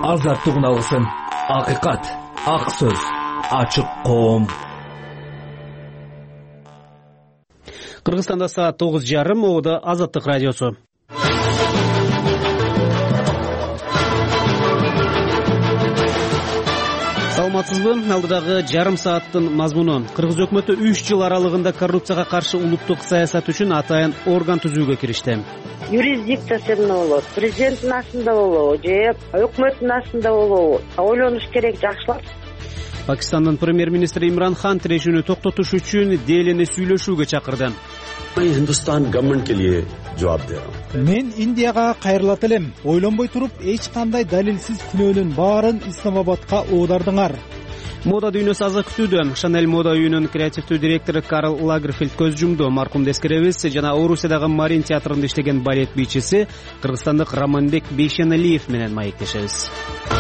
азаттык уналсын. Акыйкат, ак сөз, ачык коом. Кыргызстанда саат 9:30, Оодо Азаттык радиосу. Саламатсызбы? Алдыдагы жарым сааттын мазмуну. Кыргыз өкмөтү 3 жыл аралыгында коррупцияга каршы улуттук саясат үчүн атайын орган түзүүгө киришти. Юрисдикциясы эмне болот? Президенттин астында болобу же өкмөттүн астында болобу? Ойлонуш керек, жакшылап. Пакистандын премьер-министри Имран Хан тирешүүнү токтотуш үчүн Делини сүйлөшүүгө чакырды. Hindustan government के लिए जवाब दे रहा हूं. Мен Индияга кайрылат элем. Ойлонбой туруп, эч кандай далилсиз күнөөнүн баарын Исламабадка оодардыңар. Мода дүйнөсү аза күтүүдө. Chanel мода үйүнүн креативдүү директору Карл Лагерфельд көз жумду. Маркумду эскеребиз. Жана Орусиядагы Марин театрында иштеген балет бийчиси кыргызстандык Романбек Бейшеналиев менен маектешебиз.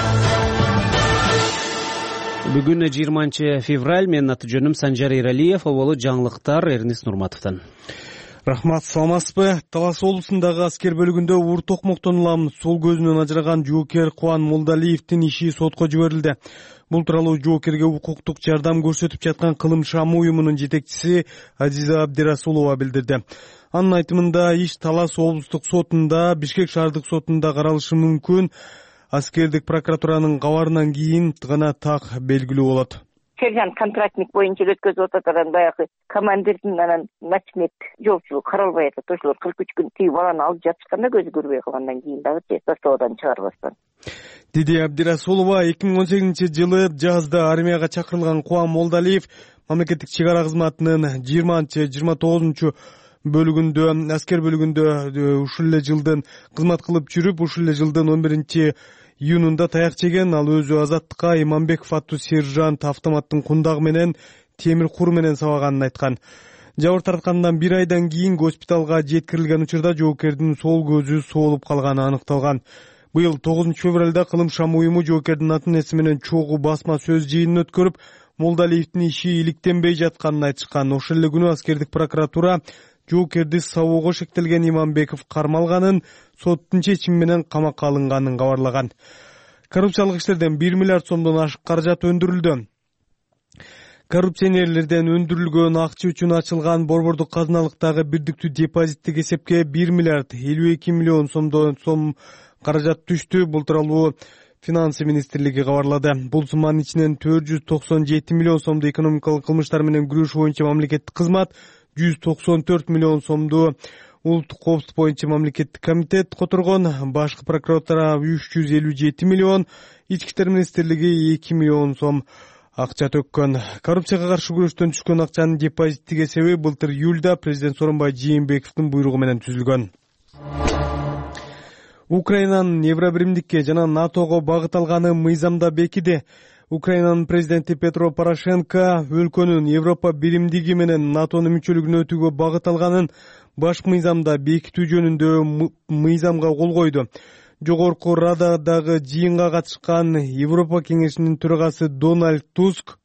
Бүгүн 20 февраль. Менин аты жөнүм Санжар Эралиев. Оболу жаңылыктар Эрнис Нурматовдон. Рахмат, саламатсызбы? Талас облусундагы аскер бөлүгүндө ур токмоктон улам сол көзүнөн ажыраган жоокер Кубан Молдалиевдин иши сотко жиберилди. Бул тууралуу жоокерге укуктук жардам көрсөтүп жаткан Кылым Шамы уюмунун жетекчиси Азиза Абдирасулова билдирди. Анын айтымында иш Талас облустук сотунда, Бишкек шаардык сотунда каралышы мүмкүн. Аскердик прокуратуранын кабарынан кийин гана так белгилүү болот. Сержант контрактник боюнча өткөзүп атат, баягы командирдин анан начмет жоопчулук каралбай атат. Ошолор 43 күн тиги баланы алып жатышканда көзү көрбөй калгандан кийин дагы заставадан чыгарбастан. Диди Абдирасулова 2018-жылы жазда армияга чакырылган Кубан Молдалиев мамлекеттик чек ара кызматынын 20-29 бөлүгүндө, аскер бөлүгүндө ушул эле жылдын кызмат кылып жүрүп, ушул эле жылдын 11 июнунда таяк жеген. Ал өзү Азаттыкка Иманбеков аттуу сержант автоматтын кундагы менен темир кур менен сабаганын айткан. Жабыр тарткандан 1 айдан кийин госпиталга жеткирилген учурда жоокердин сол көзү соолуп калганы аныкталган. Быйыл 9 февралда Кылым Шамы уюму жоокердин атын эси менен чогуу басма сөз жыйынын өткөрүп, Молдалиевдин иши иликтенбей жатканын айтышкан. Ошол эле күнү аскердик прокуратура жоокерди сабоого шектелген Иманбеков кармалганын, соттун чечими менен камакка алынганын кабарлаган. Коррупциялык иштерден 1 миллиард сомдон ашык каражат өндүрүлдү. Коррупционерлерден өндүрүлгөн акча үчүн ачылган борбордук казыналыктагы бирдиктүү депозиттик эсепке 1 миллиард 52 миллион сом каражат түштү. Бул тууралуу Финансы министрлиги кабарлады. Бул сумманын ичинен 497 миллион сомду экономикалык кылмыштар менен күрөш боюнча мамлекеттик кызмат, 194 миллион сомду улуттук коопсуздук боюнча мамлекеттик комитет которгон, башкы прокуратура 357 миллион, ички иштер министрлиги 2 миллион сом акча төккөн. Коррупцияга каршы күрөштөн түшкөн акчанын депозиттик эсеби былтыр июлда президент Сооронбай Жээнбековдун буйругу менен түзүлгөн. Украинанын Евробиримдикке жана НАТОго багыт алганы мыйзамда бекиди. Украинанын президенти Петро Порошенко өлкөнүн Европа биримдиги менен НАТОнун мүчөлүгүнө өтүүгө багыт алганын баш мыйзамда бекитүү жөнүндө мыйзамга кол койду. Жогорку Рададагы жыйынга катышкан Европа кеңешинин төрагасы Дональд Туск: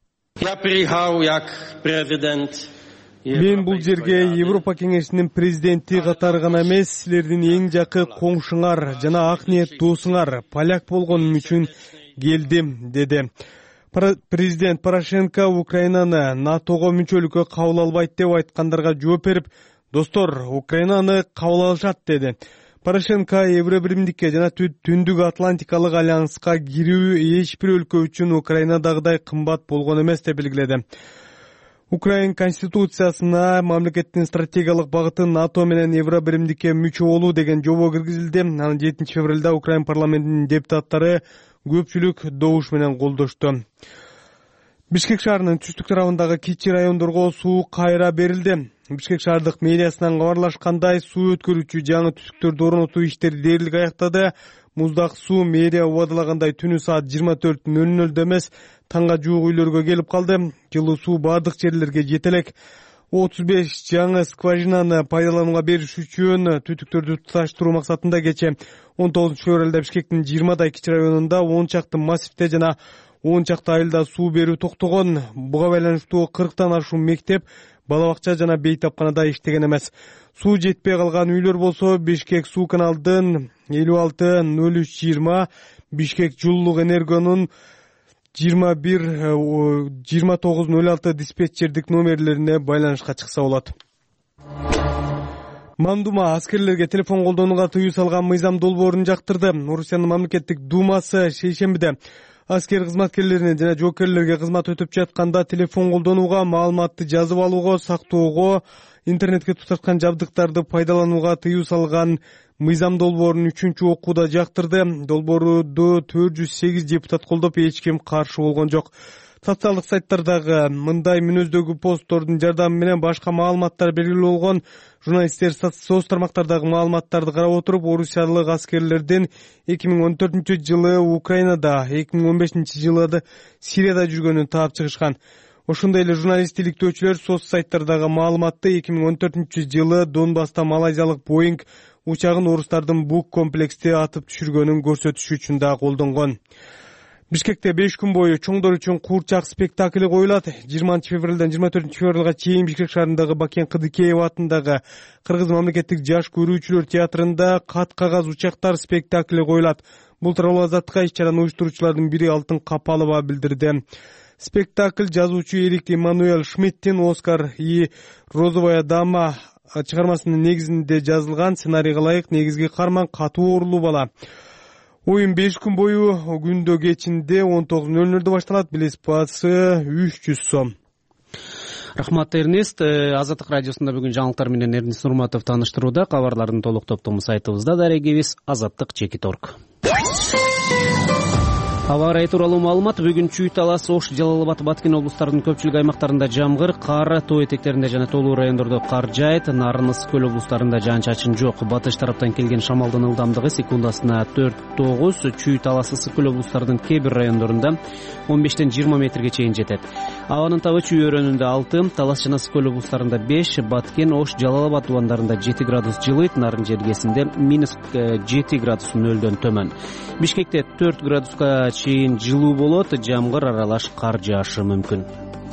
"Мен бул жерге Европа кеңешинин президенти катары гана эмес, силердин эң жакын коңшуңар жана ак ниет досуңар, поляк болгонум үчүн келдим", деди. Президент Порошенко Украинаны НАТОго мүчөлүккө кабыл албайт деп айткандарга жооп берип, "Достор, Украинаны кабыл алышат", деди. Порошенко Евробиримдикке жана Түндүк Атлантикалык альянска кирүү эч бир өлкө үчүн Украинадагыдай кымбат болгон эмес деп белгиледи. Украин конституциясына мамлекеттин стратегиялык багыты НАТО менен Евробиримдикке мүчө болуу деген жобо киргизилди. Анан 7 февралда Украин парламентинин депутаттары көпчүлүк добуш менен колдошту. Бишкек шаарынын түштүк тарабындагы кичи райондорго суу кайра берилди. Бишкек шаардык мэриясынан кабарлашкандай, суу өткөрүүчү жаңы түтүктөрдү орнотуу иштери дээрлик аяктады. Муздак суу мэрия убадалагандай түнү саат 24:00 эмес, таңга жуук үйлөргө келип калды. Жылуу суу бардык жерлерге жете элек. 35 жаңы скважинаны пайдаланууга бериш үчүн түтүктөрдү туташтыруу максатында кече 19 февралда Бишкектин 20 кичи районунда 10 чакты массивте жана 10 чакты айылда суу берүү токтогон. Буга байланыштуу 40тан ашуун мектеп, бала бакча жана бейтапканада иштеген эмес. Суу жетпей калган үйлөр болсо Бишкек суу каналдын 56-03-20 Бишкек жылуулук энергонун 21-2906 диспетчердик номерлерине байланышка чыкса болот. Мамдума аскерлерге телефон колдонууга тыюу салган мыйзам долбоорун жактырды. Орусиянын мамлекеттик думасы шейшембиде аскер кызматкерлерине жана жоокерлерге кызмат өтүп жатканда телефон колдонууга, маалыматты жазып алууга, сактоого, интернетке туташкан жабдыктарды пайдаланууга тыюу салган мыйзам долбоорун 3-окууда жактырды. Долбоорду 408 депутат колдоп, эч ким каршы болгон жок. Социалдык сайттардагы мындай мүнөздөгү посттордун жардамы менен башка маалыматтар белгилүү болгон. Журналисттер соц тармактардагы маалыматтарды карап отуруп, орусиялык аскерлердин 2014-жылы Украинада, 2015-жылы Сирияда жүргөнүн таап чыгышкан. Ошондой эле журналист иликтөөчүлөр соц сайттардагы маалыматты 2014-жылы Донбасста малайзиялык Боинг учагын орустардын Бук комплексте атып түшүргөнүн көрсөтүш үчүн да колдонгон. Бишкекте 5 күн бою чоңдор үчүн куурчак спектакли коюлат. 20-февралдан 24-февралга чейин Бишкек шаарындагы Бакен Кыдыкеев атындагы Кыргыз мамлекеттик жаш көрүүчүлөр театрында Кат кагаз учактар спектакли коюлат. Бул тууралуу Азаттыкка иш-чараны уюштуруучулардын бири Алтын Капалова билдирди. Спектакль жазуучу Эрик Эммануэль Шмидттин «Оскар и розовая дама» чыгармасынын негизинде жазылган. Сценарийге ылайык негизги каарман катуу оорулуу бала. Оюн 5 күн бою күндө кечинде 19:00 башталат. Билет баасы 300 сом. Рахмат, Эрнест. Азаттык радиосунда бүгүн жаңылыктар менен Эрнест Нурматов тааныштырууда. Кабарлардын толук топтому сайтыбызда дарегебиз azattik.org. Аба ырайы тууралуу маалымат. Бүгүн Чүй Талас, Ош, Жалал-Абад, Баткен облустарынын көпчүлүк аймактарында жамгыр, кар, тоо этектеринде жана тоолуу райондордо кар жаайт. Нарын, Ысык көл облустарында жаан-чачын жок. Батыш тараптан келген шамалдын ылдамдыгы секундасына 4-9. Чүй Талас, Ысык көл облустарынын кээ бир райондорунда 15-20 метрге чейин жетет. Абанын табы Чүй өрөөнүндө 6, Талас жана Ысык көл облустарында 5, Баткен, Ош, Жалал-Абад тубандарында 7 градус жылыйт. Нарын жергесинде -7 градус нөлдөн төмөн. Бишкекте 4 градуска чейин жылуу болот, жамгыр аралаш кар жаашы мүмкүн.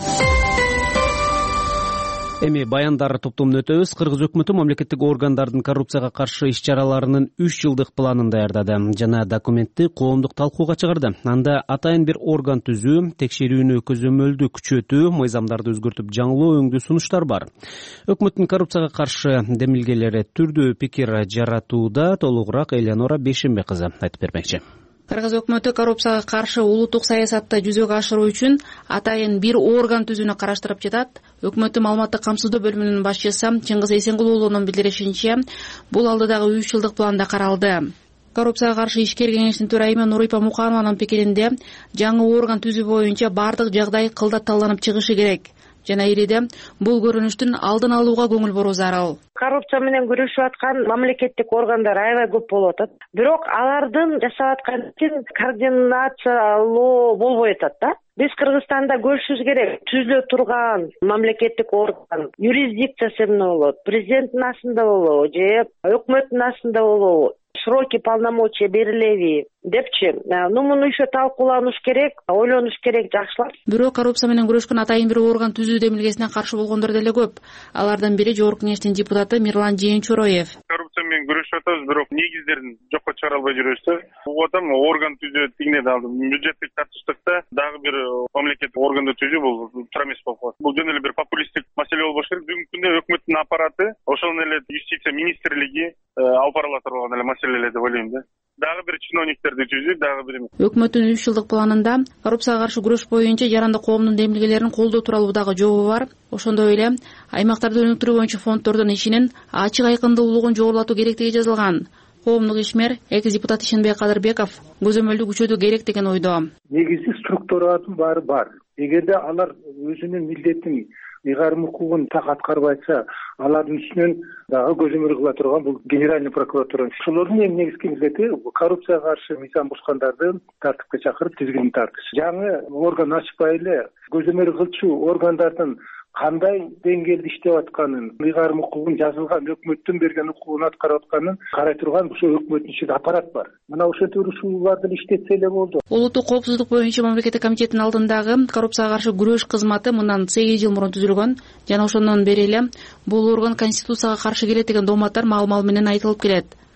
Эми баяндар топтомун өтөбүз. Кыргыз өкмөтү мамлекеттик органдардын коррупцияга каршы иш-чараларынын 3 жылдык планын даярдады жана документти коомдук талкууга чыгарды. Анда атайын бир орган түзүү, текшерүүнү көзөмөлдүү күчөтүү, мыйзамдарды өзгөртүп жаңылоо өңдүү сунуштар бар. Өкмөттүн коррупцияга каршы демилгелери түрдүү пикир жаратууда. Толугураак Элеонора Бейшембек кызы айтып бермекчи. Кыргыз өкмөтү коррупцияга каршы улуттук саясатты жүзөгө ашыруу үчүн атайын бир орган түзүүнү караштырып жатат. Өкмөттүн маалыматтык камсыздоо бөлүмүнүн башчысы Чыңгыз Эсенгул уулунун билдиришинче, бул алдыдагы 3 жылдык планда каралды. Коррупцияга каршы ишкер кеңештин төрайымы Нурипа Муканованын пикиринде, жаңы орган түзүү боюнча бардык жагдай кылдатталанып чыгышы керек. Жана ириде бул көрүнүштүн алдын алууга көңүл буруу зарыл. Коррупция менен күрөшүп аткан мамлекеттик органдар аябай көп болуп атат. Бирок алардын жасап аткан ишин координациялоо болбой атат да. Биз Кыргызстанда көрүшүбүз керек. Түзүлө турган мамлекеттик орган юрисдикциясы эмне болот? Президенттин астында болобу же өкмөттүн астында болобу? Сроки полномочия берилеби депчи, муну еще талкууланыш керек, ойлонуш керек жакшылап. Бирок коррупция менен күрөшкөн атайын бир орган түзүү демилгесине каршы болгондор деле көп. Алардан бири Жогорку Кеңештин депутаты Мирлан Жээнчороев. Коррупция менен күрөшүп атабыз, бирок негиздерин жокко чыгара албай жүрөбүз да. Угуп атам, орган түзүү тигине дагы бюджеттик тартыштыкта дагы бир мамлекеттик органды түзүү бул туура эмес болуп калат. Бул жөн эле бир популисттик маселе болбош керек. Бүгүнкү күндө өкмөттүн аппараты, ошол эле юстиция министрлиги алып бара турган эле маселелер деп ойлойм да. Дагы бир чиновниктерди түзүү, дагы бир Өкмөттүн 3 жылдык планында коррупцияга каршы күрөш боюнча жарандык коомдун демилгелерин колдоо тууралуу дагы жобо бар. Ошондой эле аймактарды өнүктүрүү боюнча фонддордун ишинин ачык айкындуулугун жогорулатуу керектиги жазылган. Коомдук ишмер экс-депутат Ишенбек Кадырбеков көзөмөлдү күчөтүү керек деген ойдо. Негизи структуранын баары бар. Эгерде алар өзүнүн милдетин ыйгарым укугун так аткарбайса, алардын үстүнөн дагы көзөмөл кыла турган бул генеральный прокуратура. Ошолордун эң негизги милдети коррупцияга каршы мыйзам бузгандарды тартипке чакырып тизгинин тартыш. Жаңы орган ачпай эле көзөмөл кылчу органдардын кандай деңгээлде иштеп атканын, ыйгарым укугун жазылган өкмөттүн берген укугун аткарып атканын карай турган ошо өкмөттүн ичинде аппарат бар. Мына ошентип ушуларды иштетсе эле болду. Улуттук коопсуздук боюнча мамлекеттик комитеттин алдындагы коррупцияга каршы күрөш кызматы мындан 8 жыл мурун түзүлгөн жана ошондон бери эле бул орган конституцияга каршы келет деген дооматтар маал-мал менен айтылып келет.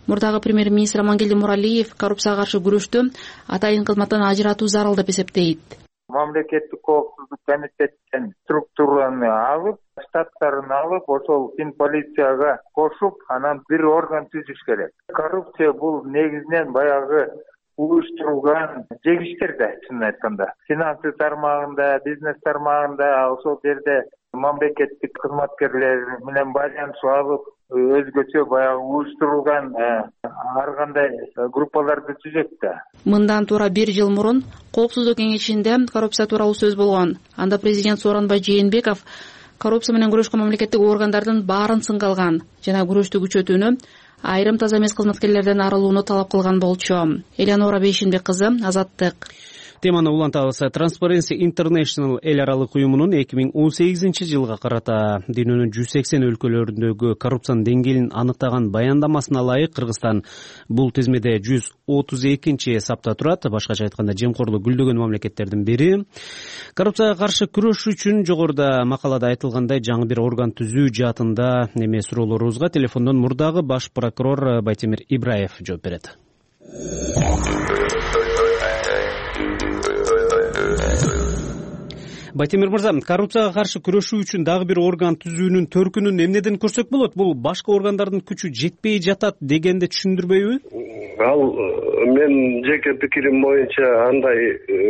Мурдагы премьер-министр Амангелди Муралиев коррупцияга каршы күрөштө атайын кызматтан ажыратуу зарыл деп эсептейт. Мамлекеттик коопсуздук комитеттен структураны алып, штаттарын алып, ошол Финполицияга кошуп, анан бир орган түзүш керек. Коррупция бул негизинен баягы уюштурулган жегиштер да, чынын айтканда. Финансы тармагында, бизнес тармагында, ошол жерде мамлекеттик кызматкерлер менен байланышып алып, өзгөчө баягы уюштурулган ар кандай группаларды түзөт да. Мындан туура 1 жыл мурун Коопсуздук кеңешинде коррупция тууралуу сөз болгон. Анда президент Сооронбай Жээнбеков коррупция менен күрөшкөн мамлекеттик органдардын баарын сынга алган жана күрөштү күчөтүүнү, айрым таза эмес кызматкерлерден арылууну талап кылган болчу. Элеонора Бейшенбек кызы, Азаттык. Теманы улантабыз. Transparency International эл аралык уюмунун 2018-жылга карата дүйнөнүн 180 өлкөлөрүндөгү коррупциянын деңгээлин аныктаган баяндамасына ылайык Кыргызстан бул тизмеде 132 сапта турат. Башкача айтканда, жемкорлук гүлдөгөн мамлекеттердин бири. Коррупцияга каршы күрөш үчүн жогоруда макалада айтылгандай жаңы бир орган түзүү жаатында неме суроолорубузга телефондон мурдагы баш прокурор Байтемир Ибраев жооп берет. Байтемир мырза, коррупцияга каршы күрөшүү үчүн дагы бир орган түзүүнүн төркүнүн эмнеден көрсөк болот? Бул башка органдардын күчү жетпей жатат дегенди түшүндүрбөйбү? Ал мен жеке пикирим боюнча андай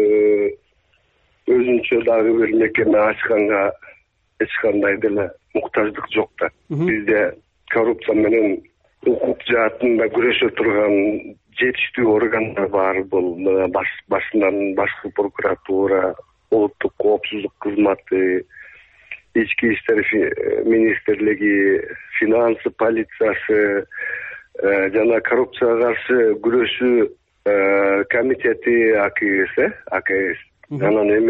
өзүнчө дагы бир мекеме ачканга эч кандай деле муктаждык жок да. Бизде коррупция менен укук жаатында күрөшө турган жетиштүү органдар бар. Бул башынан башкы прокуратура, улуттук коопсуздук кызматы, ички иштер министрлиги, финансы полициясы жана коррупцияга каршы күрөшүү комитети АКС. Анан эми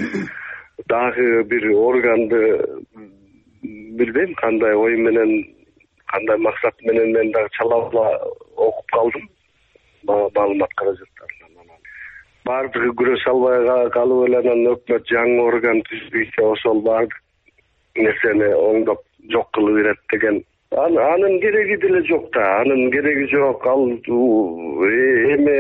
дагы бир органды билбейм кандай ой менен, кандай максат менен мен дагы чалабыла окуп калдым маалымат каражаттарын. Баардыгы күрөшө албай калып эле анан өкмөт жаңы орган түзбөйсө ошол баардык нерсени оңдоп жок кылып берет деген. Анын кереги деле жок да, анын кереги жок. Ал эми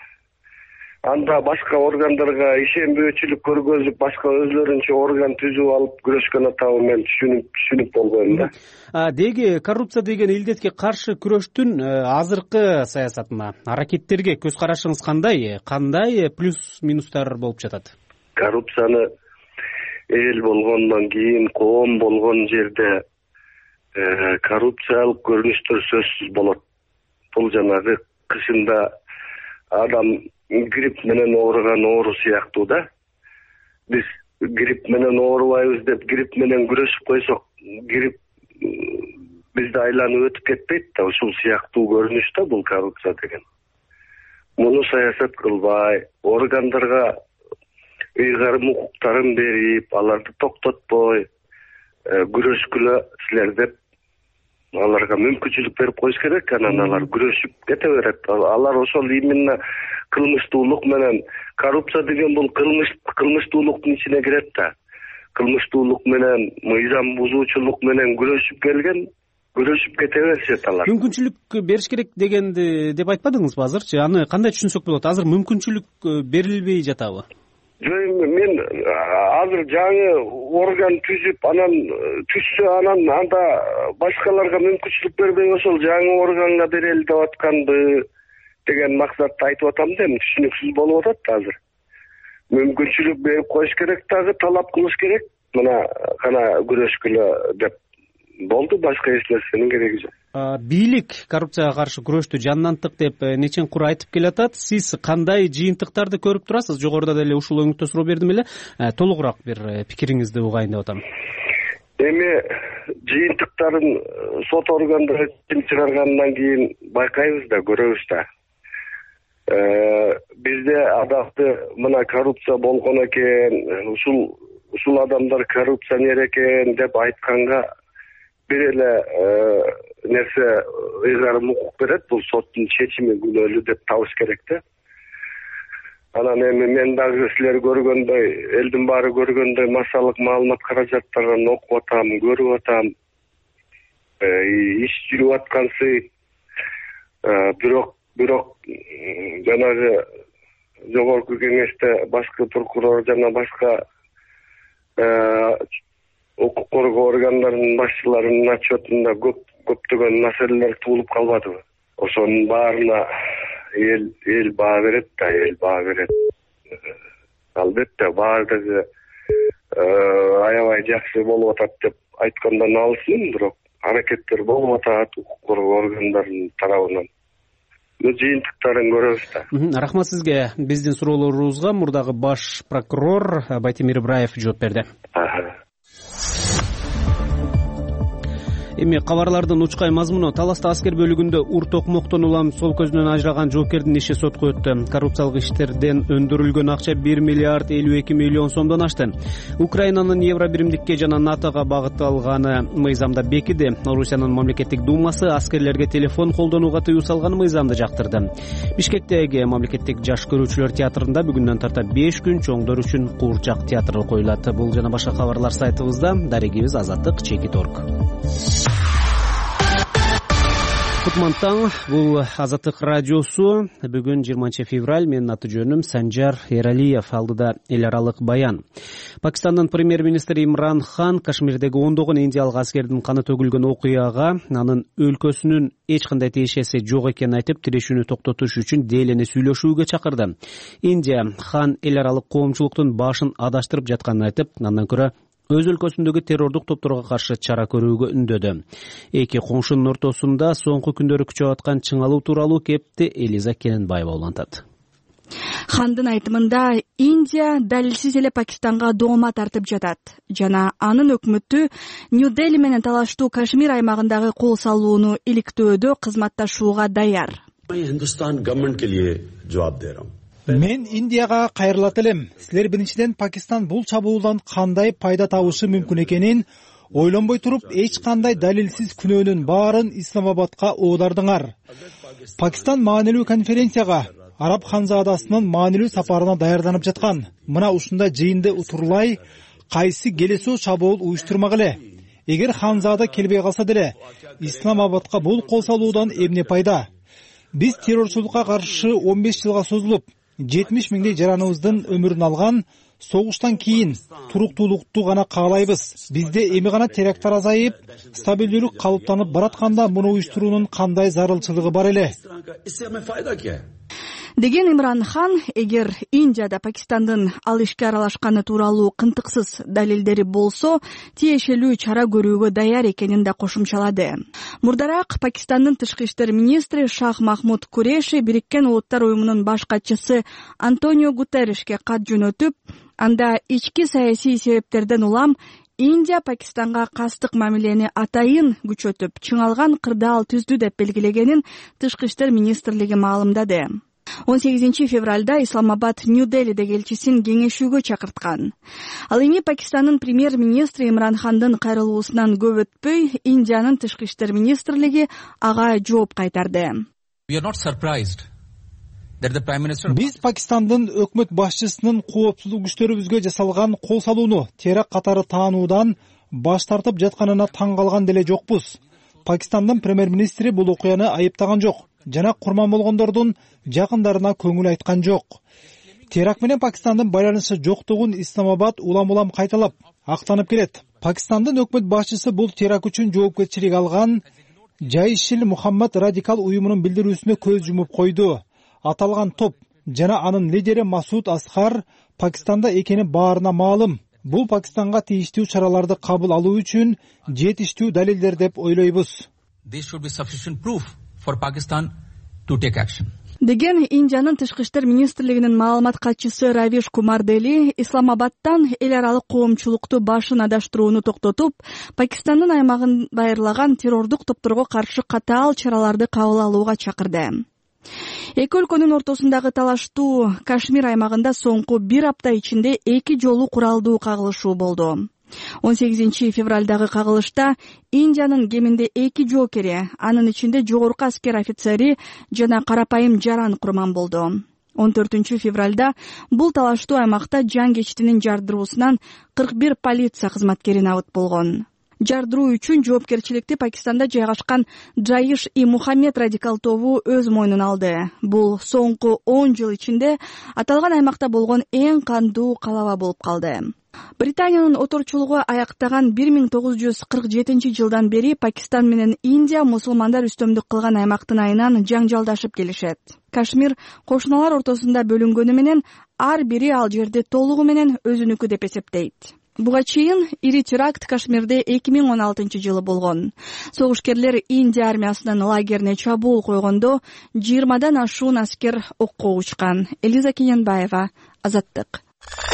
анда башка органдарга ишенбөөчүлүк көргөзүп, башка өзлөрүнчө орган түзүп алып күрөшкөн атабы мен түшүнүп болгон да. Деги коррупция деген илдетке каршы күрөштүн азыркы саясатына, аракеттерге көз карашыңыз кандай? Кандай плюс минустар болуп жатат? Коррупцияны эл болгондон кийин, коом болгон жерде коррупциялык көрүнүштөр сөзсүз болот. Бул жанагы кышында адам грипп менен ооруган оору сыяктуу да. Биз грипп менен оорубайбыз деп грипп менен күрөшүп койсок, грипп бизди айланып өтүп кетпейт да. Ушул сыяктуу көрүнүш да бул коррупция деген. Муну саясат кылбай, органдарга ыйгарым укуктарын берип, аларды токтотпой күрөшкүлө силер деп аларга мүмкүнчүлүк берип коюш керек. Анан алар күрөшүп кете берет. Алар ошол именно кылмыштуулук менен, коррупция деген бул кылмыштуулуктун ичине кирет да. Кылмыштуулук менен, мыйзам бузуучулук менен күрөшүп келген, күрөшүп кете беришет алар. Мүмкүнчүлүк бериш керек дегенди деп айтпадыңызбы азырчы? Аны кандай түшүнсөк болот? Азыр мүмкүнчүлүк берилбей жатабы? Мен азыр жаңы орган түзүп, анан түшсө, анан анда башкаларга мүмкүнчүлүк бербей ошол жаңы органга берели деп атканды деген максатта айтып атам да, түшүнүксүз болуп атат азыр. Мүмкүнчүлүк берип коюш керек дагы, талап кылыш керек. Мына кана күрөшкүлө деп болду, башка эч нерсенин кереги жок. Бийлик коррупцияга каршы күрөштү жаннанттык деп нечен кур айтып келатат. Сиз кандай жыйынтыктарды көрүп турасыз? Жогоруда деле ушул өңүттө суроо бердим эле. Толугураак бир пикириңизди угайын деп атам. Эми жыйынтыктарын сот органдары чыгаргандан кийин байкайбыз да, көрөбүз да. Бизде адакты мына коррупция болгон экен, ушул адамдар коррупционер экен деп айтканга бир эле нерсе ыйгарым укук берет. Бул соттун чечими күнөөлүү деп табыш керек да. Анан эми мен дагы силер көргөндөй, элдин баары көргөндөй массалык маалымат каражаттарын окуп атам, көрүп атам. Иш жүрүп аткансы бирок жанагы жогорку кеңеште башкы прокурор жана башка укук коргоо органдарынын башчыларынын отчетунда көптөгөн маселелер туулуп калбадыбы? Ошонун баарына эл баа берет да, эл баа берет. Албетте баардыгы аябай жакшы болуп атат деп айткандан алсын, бирок аракеттер болуп атат укук коргоо органдарынын тарабынан. Жыйынтыктарын көрөбүз да. Рахмат сизге. Биздин суроолорубузга мурдагы баш прокурор Байтемир Ибраев жооп берди. Эми кабарлардын учкай мазмуну: Таласта аскер бөлүгүндө ур токмоктон улам сол көзүнөн ажыраган жоокердин иши сотко өттү. Коррупциялык иштерден өндүрүлгөн акча 1 миллиард 52 миллион сомдон ашты. Украинанын Евро биримдикке жана НАТОга багытталганы мыйзамда бекиди. Орусиянын мамлекеттик думасы аскерлерге телефон колдонууга тыюу салган мыйзамды жактырды. Бишкектеги мамлекеттик жаш көрүүчүлөр театрында бүгүндөн тарта 5 күн чоңдор үчүн куурчак театры коюлат. Бул жана башка кабарлар сайтыбызда. Дарегибиз Азаттык /Чекит.org. Кутман таң, бул Азаттык радиосу. Бүгүн 20 февраль, менин аты жөнүм Санжар Эралиев. Алдыда эл аралык баян. Пакистандын премьер-министри Имран Хан Кашмирдеги ондогон индиялык аскердин каны төгүлгөн окуяга анын өлкөсүнүн эч кандай тиешеси жок экенин айтып, тирешүүнү токтотуш үчүн делени сүйлөшүүгө чакырды. Индия Хан эл аралык коомчулуктун башын адаштырып жатканын айтып, андан көрө өз өлкөсүндөгү террордук топторго каршы чара көрүүгө үндөдү. Эки коңшунун ортосунда соңку күндөрү күчөп аткан чыңалуу тууралуу кепти Элиза Кененбаева улантат. Хандын айтымында Индия далилсиз эле Пакистанга доoma тартып жатат жана анын өкмөтү Нью-Дели менен талаштуу Кашмир аймагындагы кол салууну иликтөөдө кызматташууга даяр. Мен Индияга кайрылат элем. Силер биринчиден Пакистан бул чабуулдан кандай пайда табышы мүмкүн экенин ойлонбой туруп, эч кандай далилсиз күнөөнүн баарын Исламабадка оодардыңар. Пакистан маанилүү конференцияга, Араб ханзадасынын маанилүү сапарына даярданып жаткан. Мына ушундай жыйынды утурлай, кайсы келесоо чабуул уюштурмак эле. Эгер ханзада келбей калса деле, Исламабадка бул кол салуудан эмне пайда? Биз террорчулукка каршы 15 жылга созулуп, 70 миңдей жараныбыздын өмүрүн алган согуштан кийин туруктуулукту гана каалайбыз. Бизде эми гана теракттар азайып, стабилдүүлүк калыптанып баратканда муну уюштуруунун кандай зарылчылыгы бар эле? Деген Имран Хан, эгер Индияда Пакистандын ал ишке аралашканы тууралуу кынтыксыз далилдери болсо, тиешелүү чара көрүүгө даяр экенин да кошумчалады. Мурдараак Пакистандын тышкы иштер министри Шах Махмуд Куреши Бириккен Улуттар уюмунун баш катчысы Антонио Гутерришке кат жөнөтүп, анда ички саясий себептерден улам Индия Пакистанга кастык мамилени атайын күчөтүп, чыңалган кырдаал түздү деп белгилегенин тышкы иштер министрлиги маалымдады. 18 февралда Исламабад Нью-Делиде элчисин кеңешүүгө чакырткан. Ал эми Пакистандын премьер-министри Имран Хандын кайрылуусунан көп өтпөй, Индиянын тышкы иштер министрлиги ага жооп кайтарды. Биз Пакистандын өкмөт башчысынын коопсуздук күчтөрүбүзгө жасалган кол салууну теракт катары таануудан баш тартып жатканына таң калган деле жокпуз. Пакистандын премьер-министри бул окуяны айыптаган жок жана курман болгондордун жакындарына көңүл айткан жок. Теракт менен Пакистандын байланышы жоктугун Исламабад улам кайталап актанып келет. Пакистандын өкмөт башчысы бул теракт үчүн жоопкерчилик алган Жайшил Мухаммад радикал уюмунун билдирүүсүнө көз жумуп койду. Аталган топ жана анын лидери Масуд Асхар Пакистанда экени баарына маалым. Бул Пакистанга тийиштүү чараларды кабыл алуу үчүн жетиштүү далилдер деп ойлойбуз. Деген Индиянын тышкы иштер министрлигинин маалымат катчысы Равиш Кумар Дели Исламабадтан эл аралык коомчулукту башын адаштырууну токтотуп, Пакистандын аймагын байырлаган террордук топторго каршы катаал чараларды кабыл алууга чакырды. Эки өлкөнүн ортосундагы талаштуу Кашмир аймагында соңку бир апта ичинде 2 жолу куралдуу кагылышуу болду. 18 февралдагы кагылышта Индиянын кеминде 2 жоокери, анын ичинде жогорку аскер офицери жана карапайым жаран курман болду. 14 февралда бул талаштуу аймакта жан кечтинин жардыруусунан 41 полиция кызматкери набыт болгон. жардыруу үчүн жоопкерчиликти Пакистанда жайгашкан Джаиш-и-Мухаммед радикал тобу өз мойнуна алды. Бул соңку 10 жыл ичинде аталган аймакта болгон эң кандуу калаба болуп калды. Британиянын отурчулугу аяктаган 1947 бери Пакистан менен Индия мусулмандар үстөмдүк кылган аймактын айынан жаңжалдашып келишет. Кашмир кошуналар ортосунда бөлүнгөнү менен ар бири ал жерди толугу менен өзүнүкү деп эсептейт. Буга чейин ири теракт Кашмирде 2016-жылы болгон. Согушкерлер Индия армиясынын лагерине чабуул койгондо 20дан ашуун аскер окко учкан. Элиза Кененбаева, Азаттык.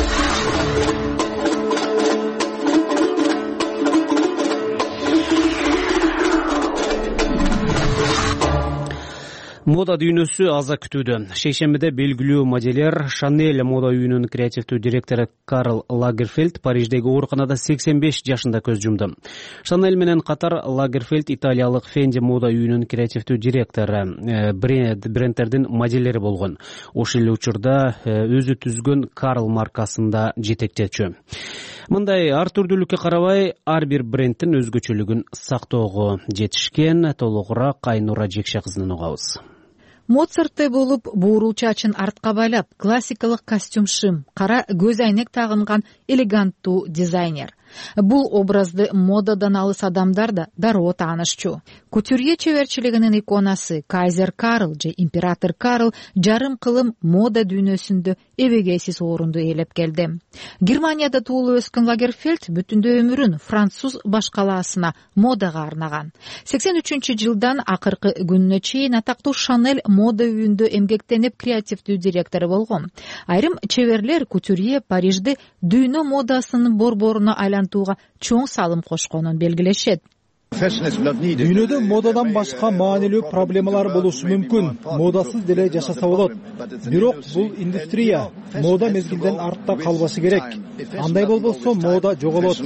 Мода дүйнөсү аза күтүүдө. Шейшембиде белгилүү модельер Chanel мода үйүнүн креативдүү директору Карл Лагерфельд Париждеги ооруканада 85 жашында көз жумду. Chanel менен катар Лагерфельд италиялык Fendi мода үйүнүн креативдүү директору, брендтердин модельери болгон. Ошол эле учурда өзү түзгөн Карл маркасында жетектечү. Мындай ар түрдүүлүккө карабай, ар бир брендтин өзгөчөлүгүн сактоого жетишкен. Толугураак Айнура Жекше кызынан угабыз. Моцарттай болуп, буурул чачын артка байлап, классикалык костюм шым, кара көз айнек тагынган элеганттуу дизайнер. Бул образды модадан алыс адамдар да дароо таанышчу. Кутюрье чеберчилигинин иконасы Кайзер Карл же император Карл жарым кылым мода дүйнөсүндө эбегейсиз орунду ээлеп келди. Германияда туулуп өскөн Лагерфельд бүтүндөй өмүрүн француз башкалаасына модага арнаган. 83-жылдан акыркы күнүнө чейин атактуу Chanel мода үйүндө эмгектенип креативдүү директору болгон. Айрым чеберлер кутюрье Парижде дүйнө модасынын борборуна айлантууга чоң салым кошконун белгилешет. Дүйнөдө модадан башка маанилүү проблемалар болушу мүмкүн. Модасыз деле жашаса болот. Бирок бул индустрия. Мода мезгилден артта калбашы керек. Андай болбосо мода жоголот.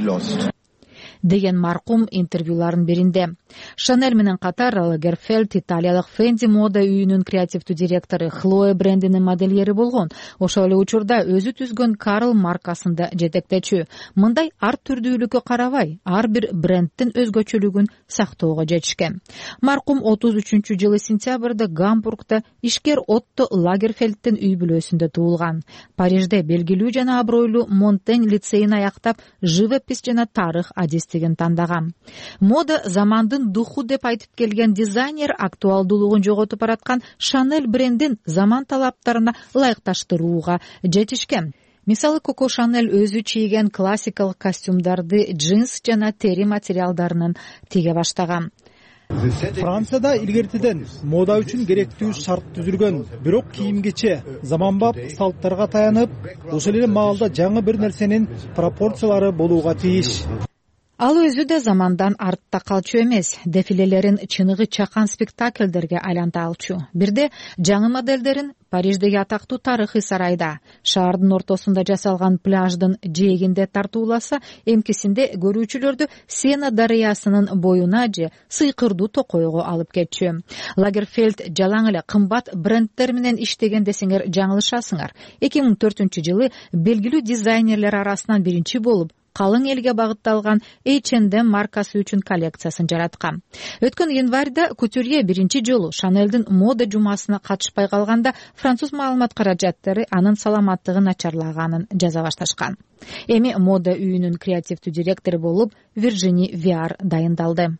Деген маркум интервьюларын биринде. Chanel менен катар Лагерфельд италиялык Fendi мода үйүнүн креативдүү директору Хлоя брендинин модельери болгон. Ошол эле учурда өзү түзгөн Карл маркасында жетектечү. Мындай ар түрдүүлүккө карабай, ар бир брендтин өзгөчөлүгүн сактоого жетишкен. Маркум 33-жылы сентябрда Гамбургда ишкер Отто Лагерфельдтин үй бүлөсүндө туулган. Парижде белгилүү жана абройлуу Монтень лицейин аяктап, живопись жана тарых адистигин тандаган. Мода замандын духу деп айтып келген дизайнер актуалдуулугун жоготуп бараткан Chanel брендин заман талаптарына ылайыкташтырууга жетишкен. Мисалы, Коко Chanel өзү чийген классикалык костюмдарды джинс жана тери материалдарынын тиге баштаган. Францияда илгертиден мода үчүн керектүү шарт түзүлгөн, бирок кийим-кече заманбап салттарга таянып, ошол эле маалда жаңы бир нерсенин пропорциялары болууга тийиш. Ал өзү да замандан артта калчу эмес, дефилелерин чыныгы чакан спектакльдерге айланта алчу. Бирде жаңы модельдерин Париждеги атактуу тарыхый сарайда, шаардын ортосунда жасалган пляждын жээгинде тартууласа, эмкисинде көрүүчүлөрдү Сена дарыясынын боюна же сыйкырдуу токойго алып кетчү. Лагерфельд жалаң эле кымбат брендтер менен иштеген десеңер жаңылышасыңар. 2004-жылы белгилүү дизайнерлер арасынан биринчи болуп, калың элге багытталган H&M маркасы үчүн коллекциясын жараткан. Өткөн январда кутюрье биринчи жолу Chanel'дин мода жумасына катышпай калганда француз маалымат каражаттары анын саламаттыгы начарлаганын жаза башташкан. Эми мода үйүнүн креативдүү директору болуп Виржини Виар дайындалды.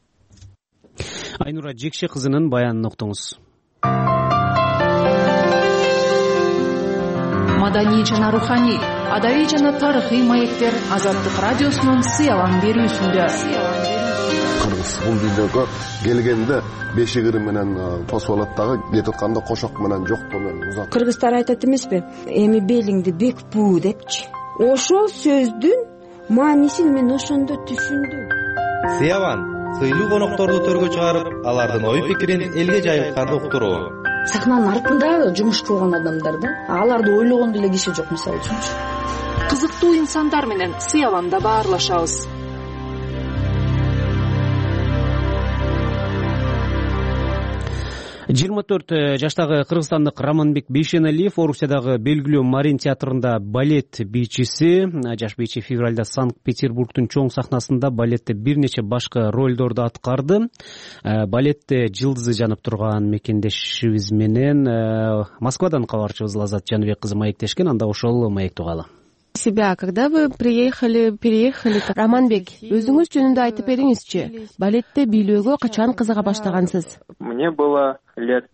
Айнура Жекше кызынын баянын уктуңуз. Маданий жана руханий, адабий жана тарыхый маектер Азаттык радиосунун сыялан берүүсүндө. Кыргыз бул дүйнөгө келгенде бешигири менен тосуп алат дагы, кетип атканда кошок менен жоктоо менен узат. Кыргыздар айтат эмеспи? Эми белиңди бек буу депчи. Ошол сөздүн маанисин мен ошондо түшүндүм. Сыялан сыйлуу конокторду төргө чыгарып, алардын ой пикирин элге жайылтканды уктуруу. Сахнанын артында жумуш кылган адамдар да, аларды ойлогон деле киши жок, мисалы үчүнчү. Кызыктуу инсандар менен сыяланда баарлашабыз. 24 жаштагы кыргызстандык Романбек Бейшеналиев Орусиядагы белгилүү Марин театрында балет бийчиси. Жаш бийчи февралда Санкт-Петербургдун чоң сахнасында балетте бир нече башка ролдорду аткарды. Балетте жылдызы жанып турган мекендешибиз менен Москвадан кабарчыбыз Лазат Жаныбек кызы маектешкен. Анда ошол маекти угалы. Себя, когда вы переехали? Романбек, өзүңүз жөнүндө айтып бериңизчи. Балетте бийлөөгө качан кызыга баштагансыз? Мне было лет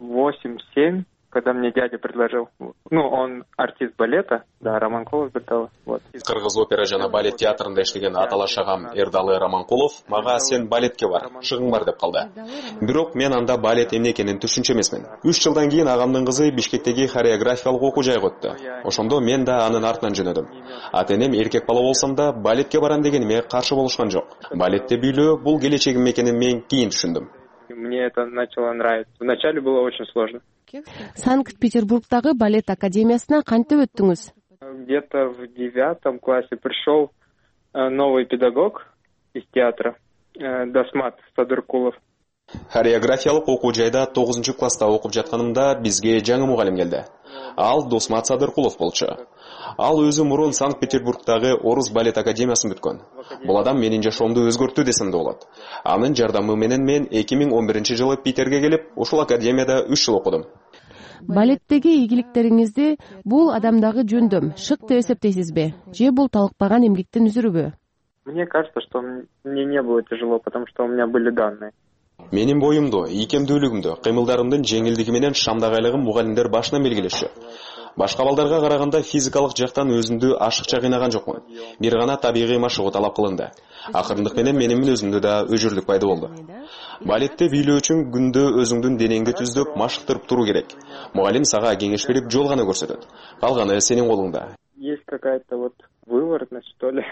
8-7, когда мне дядя предложил. Он артист балета, да, Романкулов Бердалы. Кыргыз опера жана балет театрында иштеген аталаш агам Эрдалы Романкулов мага сен балетке бар, шыгың бар деп калды. Бирок мен анда балет эмне экенин түшүнчү эмесмин. 3 жылдан кийин агамдын кызы Бишкектеги хореографиялык окуу жайга өттү. Ошондо мен да анын артынан жөнөдүм. Ата-энем эркек бала болсом да балетке барам дегениме каршы болушкан жок. Балетте бийлөө бул келечегим экенин мен кийин түшүндүм. Мне это начало нравиться. Вначале было очень сложно. Санкт-Петербургдагы балет академиясына кантип өттүңүз? Где-то в 9 классе пришел новый педагог из театра, Досмат Садыркулов. Хореографиялык окуу жайда 9-класста окуп жатканымда бизге жаңы мугалим келди. Ал Досмат Садыркулов болчу. Ал өзү мурун Санкт-Петербургдагы Орус балет академиясын бүткөн. Бул адам менин жашоомду өзгөрттү десем да болот. Анын жардамы менен мен 2011-жылы Питерге келип, ушул академияда 3 жыл окудум. Балеттеги ийгиликтериңизди бул адамдагы жөндөм, шык деп эсептейсизби? Же бул талыкпаган эмгектин үзүрүбү? Мне кажется, что мне не было тяжело, потому что у меня были данные. Менин боюмду, ийкемдүүлүгүмдү, кыймылдарымдын жеңилдиги менен шамдагайлыгын мугалимдер башынан белгилешчү. Башка балдарга караганда физикалык жактан өзүмдү ашыкча кыйнаган жокмун. Бир гана табигый машыгуу талап кылынды. Акырындык менен менин өзүмдө да өжүрлүк пайда болду. Балетте бийлөө үчүн күндө өзүңдүн денеңди түздөп, машыктырып туруу керек. Мугалим сага кеңеш берип, жол гана көрсөтөт. Калганы сенин колуңда. Есть какая-то выворотность, что ли?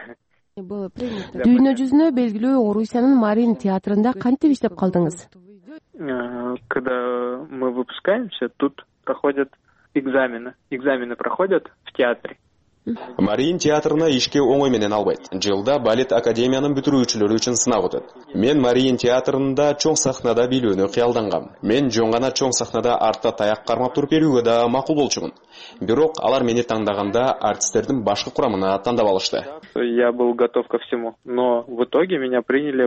Дүйнө жүзүнө белгилүү Орусиянын Марин театрында кантип иштеп калдыңыз? Когда мы выпускаемся, тут проходят экзамены. Экзамены проходят в театре. Марин театрына ишке оңой менен албайт. Жылда балет академиянын бүтүрүүчүлөрү үчүн сынак өтөт. Мен Марин театрында чоң сахнада бийлөөнү кыялдангам. Мен жөн гана чоң сахнада артта таяк кармап туруп берүүгө да макул болчумун. Бирок алар мени тандаганда артисттердин башкы курамына тандап алышты. Я был готов ко всему, но в итоге меня приняли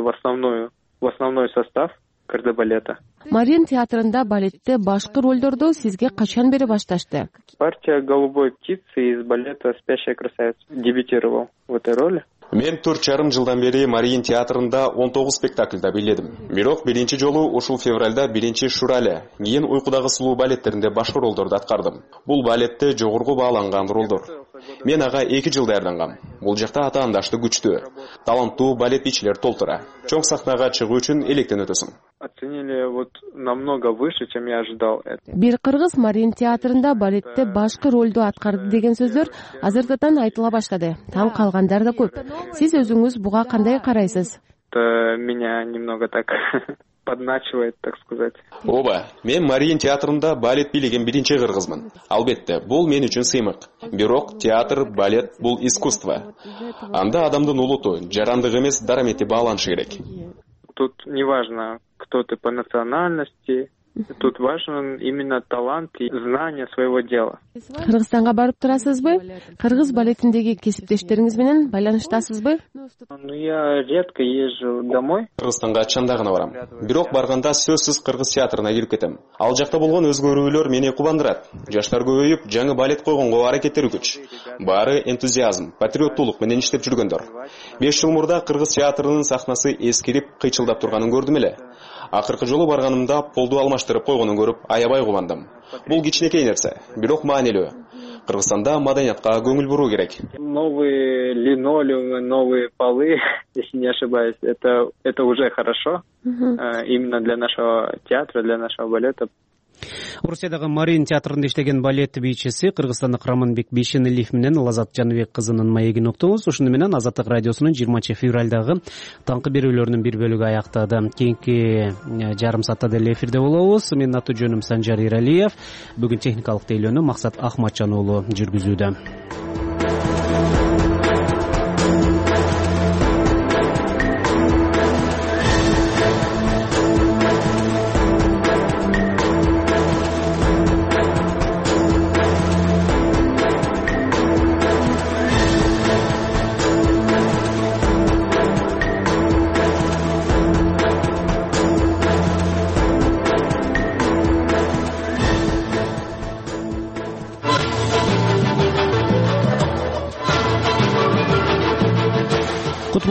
в основной состав кардебалета. Марин театрында балетте башкы ролдорду сизге качан бери башташты? Партия голубой птицы из балета «Спящая красавица» дебютировал в этой роли. Мен 4,5 жылдан бери Марин театрында 19 спектакльда бийледим. Бирок биринчи жолу ушул февралда биринчи Шурале, кийин Уйкудагы сулуу балеттеринде башкы ролдорду аткардым. Бул балетте жогорку бааланган ролдор. Мен ага 2 жыл даярдангам. Бул жакта атаандашты күчтүү, таланттуу балет бийчилер толтура. Чоң сахнага чыгуу үчүн электен өтөсүң. Оценили намного выше, чем я ожидал. Бир кыргыз Марин театрында балетте башкы ролду аткарды деген сөздөр азыртадан айтыла баштады. Таң калгандар да көп. Сиз өзүңүз буга кандай карайсыз? Меня немного так подначивает, так сказать. Оба, мен Марин театрында балет бийлеген биринчи кыргызмын. Албетте, бул мен үчүн сыймык. Бирок театр, балет бул искусство. Анда адамдын улуту, жарандыгы эмес, дарамети бааланышы керек. Тут не важно, кто ты по национальности, тут важен именно талант и знание своего дела. Кыргызстанга барып турасызбы? Кыргыз балетиндеги кесиптештериңиз менен байланыштасызбы? Я редко езжу домой. Кыргызстанга аччанда гана барам. Бирок барганда сөзсүз кыргыз театрына кирип кетем. Ал жакта болгон өзгөрүүлөр мени кубандырат. Жаштар көбөйүп, жаңы балет койгонго аракеттери күч. Баары энтузиазм, патриоттуулук менен иштеп жүргөндөр. 5 жыл мурда кыргыз театрынын сахнасы эскирип, кыйчылдап турганын көрдүм эле. Акыркы жолу барганымда полду алмаштырып койгонун көрүп, аябай кубандым. Бул кичинекей нерсе, бирок маанилүү. Кыргызстанда маданиятка көңүл буруу керек. Новые линолеумы, новые полы, если не ошибаюсь, это уже хорошо. Именно для нашего театра, для нашего балета. Орусиядагы Марин театрында иштеген балет бийчиси кыргызстандык Романбек Бейшеналиев менен Лазат Жаныбек кызынын маегин уктуңуз. Ошону менен Азаттык радиосунун 20 февралдагы таңкы берүүлөрүнүн бир бөлүгү аяктады. Кийинки жарым саатта деле эфирде болобуз. Менин аты жөнүм Санжар Иралиев. Бүгүн техникалык тейлөөнү Максат Ахматжан уулу жүргүзүүдө.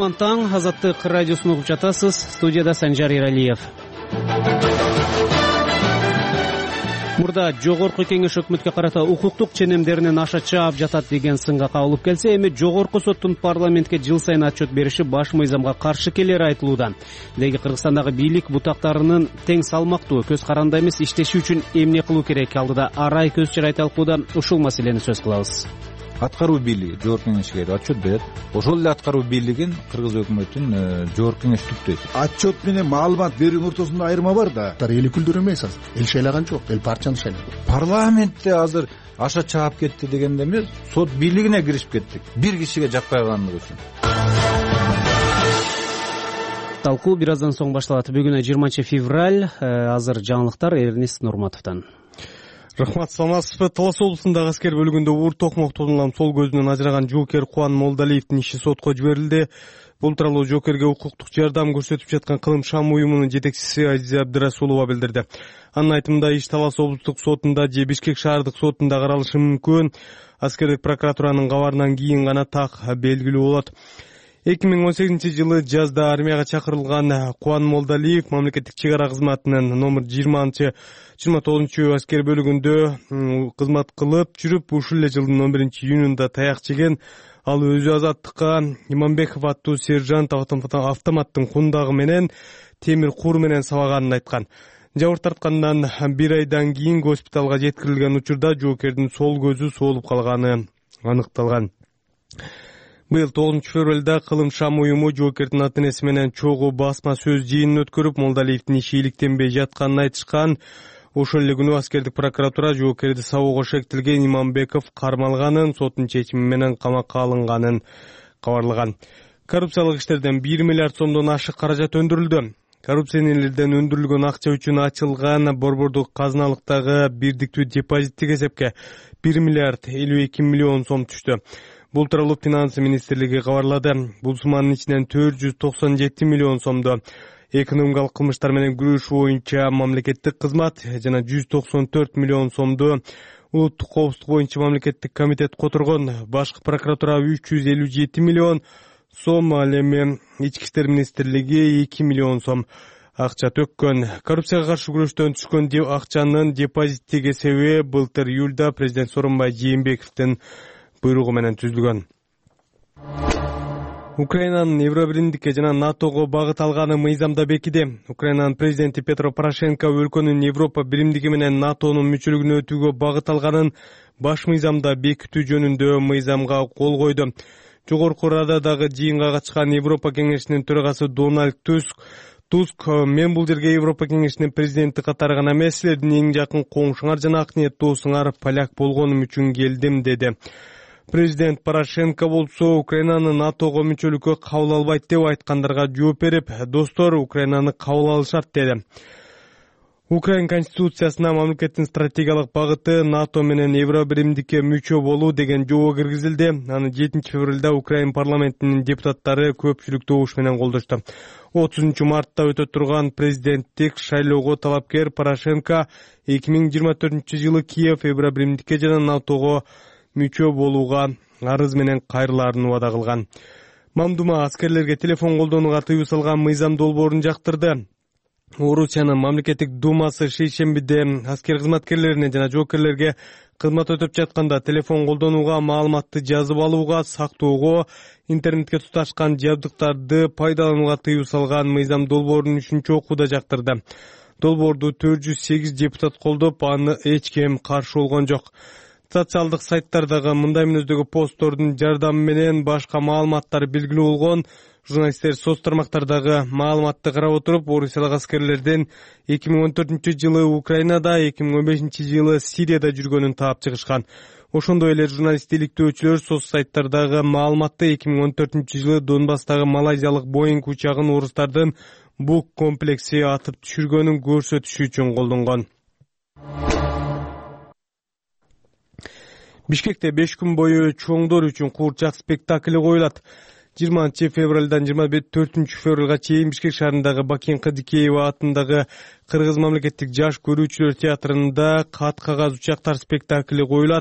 кутман таң. Азаттык радиосын угуп жатасыз. Студияда Санжар Иралиев. Мурда жогорку кеңеш өкмөткө карата укуктук ченемдеринен аша чаап жатат деген сынга кабылып келсе, эми жогорку соттун парламентке жыл сайын отчет бериши баш мыйзамга каршы келери айтылууда. Деги Кыргызстандагы бийлик бутактарынын тең салмактуу, көз каранда эмес иштеши үчүн эмне кылуу керек алдыда Арай Көзчер айталкууда ушул маселени сөз кылабыз. Аткаруу бийлиги жогорку кеңешке отчет берет. Ошол эле аткаруу бийлигин кыргыз өкмөтүн жогорку кеңеш түптөйт. Отчет менен маалымат берүүнүн ортосунда айырма бар да. Эл күлдүрө эмес азыр. Эл шайлаган жок, эл партияны шайлаган. Парламентте азыр аша чаап кетти дегенде эмес, сот бийлигине киришип кеттик. Бир кишиге жакпай калгандыгы үчүн. Талкуу бир аздан соң башталат. Бүгүн 20 февраль. Азыр жаңылыктар Эрнест Нурматовдон. Рахмат, саламатсызбы. Талас облусундагы аскер бөлүгүндө уур токмок тонуlan сол көзүнөн ажыраган жоокер Кубан Молдалиевдин иши сотко жиберилди. Бул тууралуу жоокерге укуктук жардам көрсөтүп жаткан Кылым Шам уюмунун жетекчиси Азиза Абдырасулова билдирди. Анын айтымында иш Талас облустук сотунда же Бишкек шаардык сотунда каралышы мүмкүн. Аскердик прокуратуранын кабарынан кийин гана так белгилүү болот. 2018-жылы жазда армияга чакырылган Кубан Молдалиев мамлекеттик чек ара кызматынын номер 29 аскер бөлүгүндө кызмат кылып жүрүп, ушул эле жылдын 11-июнунда таяк жеген. Ал өзү азаттыкка Иманбеков аттуу сержант автоматтын кундагы менен темир кур менен сабаганын айткан. Жабыр тарткандан бир айдан кийин госпиталга жеткирилген учурда жоокердин сол көзү соолуп калганы аныкталган. Быйыл 9 февралда Кылым Шам уюму жоокердин ата-энеси менен чогуу басма сөз жыйынын өткөрүп, Молдалиевдин иши иликтенбей жатканын айтышкан. Ошол эле күнү аскердик прокуратура жоокерди сабоого шектелген Иманбеков кармалганын, соттун чечими менен камакка алынганын кабарлаган. Коррупциялык иштерден 1 миллиард сомдон ашык каражат өндүрүлдү. Коррупционерлерден өндүрүлгөн акча үчүн ачылган борбордук казыналыктагы бирдиктүү депозиттик эсепке 1 миллиард 52 миллион сом түштү. Бул тууралуу Финансы министрлиги кабарлады. Бул суманын ичинен 497 миллион сомду экономикалык кылмыштар менен күрөшүү боюнча мамлекеттик кызмат жана 194 миллион сомду улуттук коопсуздук боюнча мамлекеттик комитет которгон. Башкы прокуратура 357 миллион сом, ал эми Ички иштер министрлиги 2 миллион сом акча төккөн. Коррупцияга каршы күрөштөн түшкөн акчанын депозиттик эсеби былтыр июлда президент Сооронбай Жээнбековдин буйругу менен түзүлгөн. Украинанын Евробиримдикке жана НАТОго багыт алганы мыйзамда бекиди. Украинанын президенти Петро Порошенко өлкөнүн Европа биримдиги менен НАТОнун мүчөлүгүнө өтүүгө багыт алганын баш мыйзамда бекитүү жөнүндө мыйзамга кол койду. Жогорку Рададагы жыйынга катышкан Европа кеңешинин төрагасы Дональд Туск, мен бул жерге Европа кеңешинин президенти катары гана эмес, силердин эң жакын коңшуңар жана ак ниет досуңар поляк болгонум үчүн келдим, деди. Президент Порошенко болсо Украинаны НАТОго мүчөлүккө кабыл албайт деп айткандарга жооп берип, достор, Украинаны кабыл алышат, деди. Украин конституциясына мамлекеттин стратегиялык багыты НАТО менен Евробиримдикке мүчө болуу деген жобо киргизилди. Аны 7 февралда Украин парламентинин депутаттары көпчүлүктүү добуш менен колдошту. 30 мартта өтө турган президенттик шайлоого талапкер Порошенко 2024-жылы Киев Евробиримдикке жана НАТОго мүчө болууга арыз менен кайрылаарын убада кылган. Мамдума аскерлерге телефон колдонууга тыюу салган мыйзам долбоорун жактырды. Орусиянын мамлекеттик думасы шейшембиде аскер кызматкерлерине жана жоокерлерге кызмат өтөп жатканда телефон колдонууга, маалыматты жазып алууга, сактоого, интернетке туташкан жабдыктарды пайдаланууга тыюу салган мыйзам долбоорун 3-окууда жактырды. Долбоорду 408 депутат колдоп, аны эч ким каршы болгон жок. Социалдык сайттардагы мындай мүнөздөгү посттордун жардамы менен башка маалыматтар белгилүү болгон. Журналисттер соц тармактардагы маалыматты карап отуруп, орусиялык аскерлердин 2014-жылы Украинада, 2015-жылы Сирияда жүргөнүн таап чыгышкан. Ошондой эле журналист иликтөөчүлөр соц сайттардагы маалыматты 2014-жылы Донбасстагы малайзиялык Боинг учагын орустардын Бук комплекси атып түшүргөнүн көрсөтүшү үчүн колдонгон. Бишкекте 5 күн бою чоңдор үчүн куурчак спектакли коюлат. 20 февралдан 24 февралга чейин Бишкек шаарындагы Бакин Кадикеева атындагы Кыргыз мамлекеттик жаш көрүүчүлөр театрында кат кагаз учактар спектакли коюлат.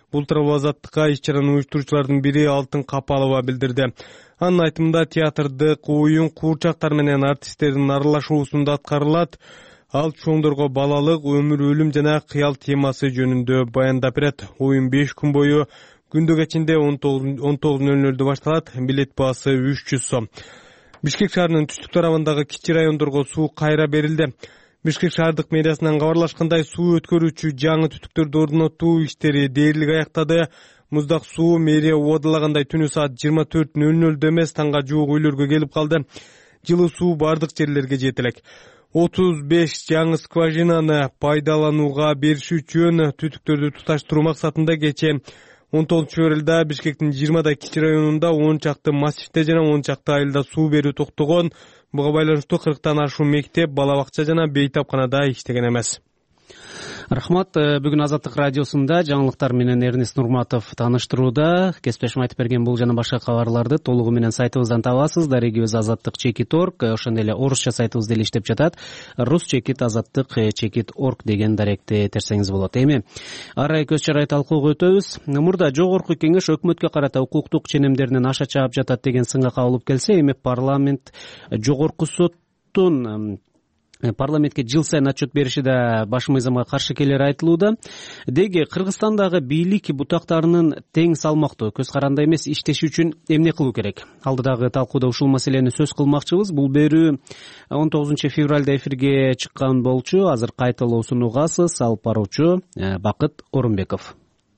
Бул тууралуу Азаттыкка иш-чараны уюштуруучулардын бири Алтын Капалова билдирди. Анын айтымында театрдык оюн куурчактар менен артисттердин аралашуусунда аткарылат. Ал чоңдорго балалык, өмүр, өлүм жана кыял темасы жөнүндө баяндап берет. Оюн 5 күн бою күндү кечинде 19:00 башталат. Билет баасы 300 сом. Бишкек шаарынын түштүк тарабындагы кичи райондорго суу кайра берилди. Бишкек шаардык мэриясынан кабарлашкандай, суу өткөрүүчү жаңы түтүктөрдү орнотуу иштери дээрлик аяктады. Муздак суу мэрия убадылагандай түнү саат 24:00 эмес таңга жуук үйлөргө келип калды. Жылуу суу бардык жерлерге жетелек. 35 жаңы скважинаны пайдаланууга бериш үчүн түтүктөрдү туташтыруу максатында кечээ 19-февралда Бишкектин 20 кичи районунда 10 чакты массивде жана 10 чакты айылда суу берүү токтогон. Буга байланыштуу 40тан ашуун мектеп, бала бакча жана бейтапканада иштеген эмес. Рахмат. Бүгүн Азаттык радиосунда жаңылыктар менен Эрнест Нурматов тааныштырууда. Кесиптешим айтып берген бул жана башка кабарларды толугу менен сайтыбыздан табасыз. Дарегибиз azattik.org, ошондой эле орусча сайтыбыз деле иштеп жатат. rus.azattik.org деген даректи терсеңиз болот. Эми ары көз чарай талкууга өтөбүз. Мурда жогорку кеңеш өкмөткө карата укуктук ченемдеринен аша чаап жатат деген сынга кабылып келсе, эми парламент жогорку соттун парламентке жыл сайын отчет бериши да баш мыйзамга каршы келери айтылууда. Деги Кыргызстандагы бийлик бутактарынын тең салмактуу, көз каранда эмес иштеши үчүн эмне кылуу керек? Алдыдагы талкууда ушул маселени сөз кылмакчыбыз. Бул берүү 19-февралда эфирге чыккан болчу. Азыр кайталоосун угасыз. Алып баруучу Бакыт Орунбеков.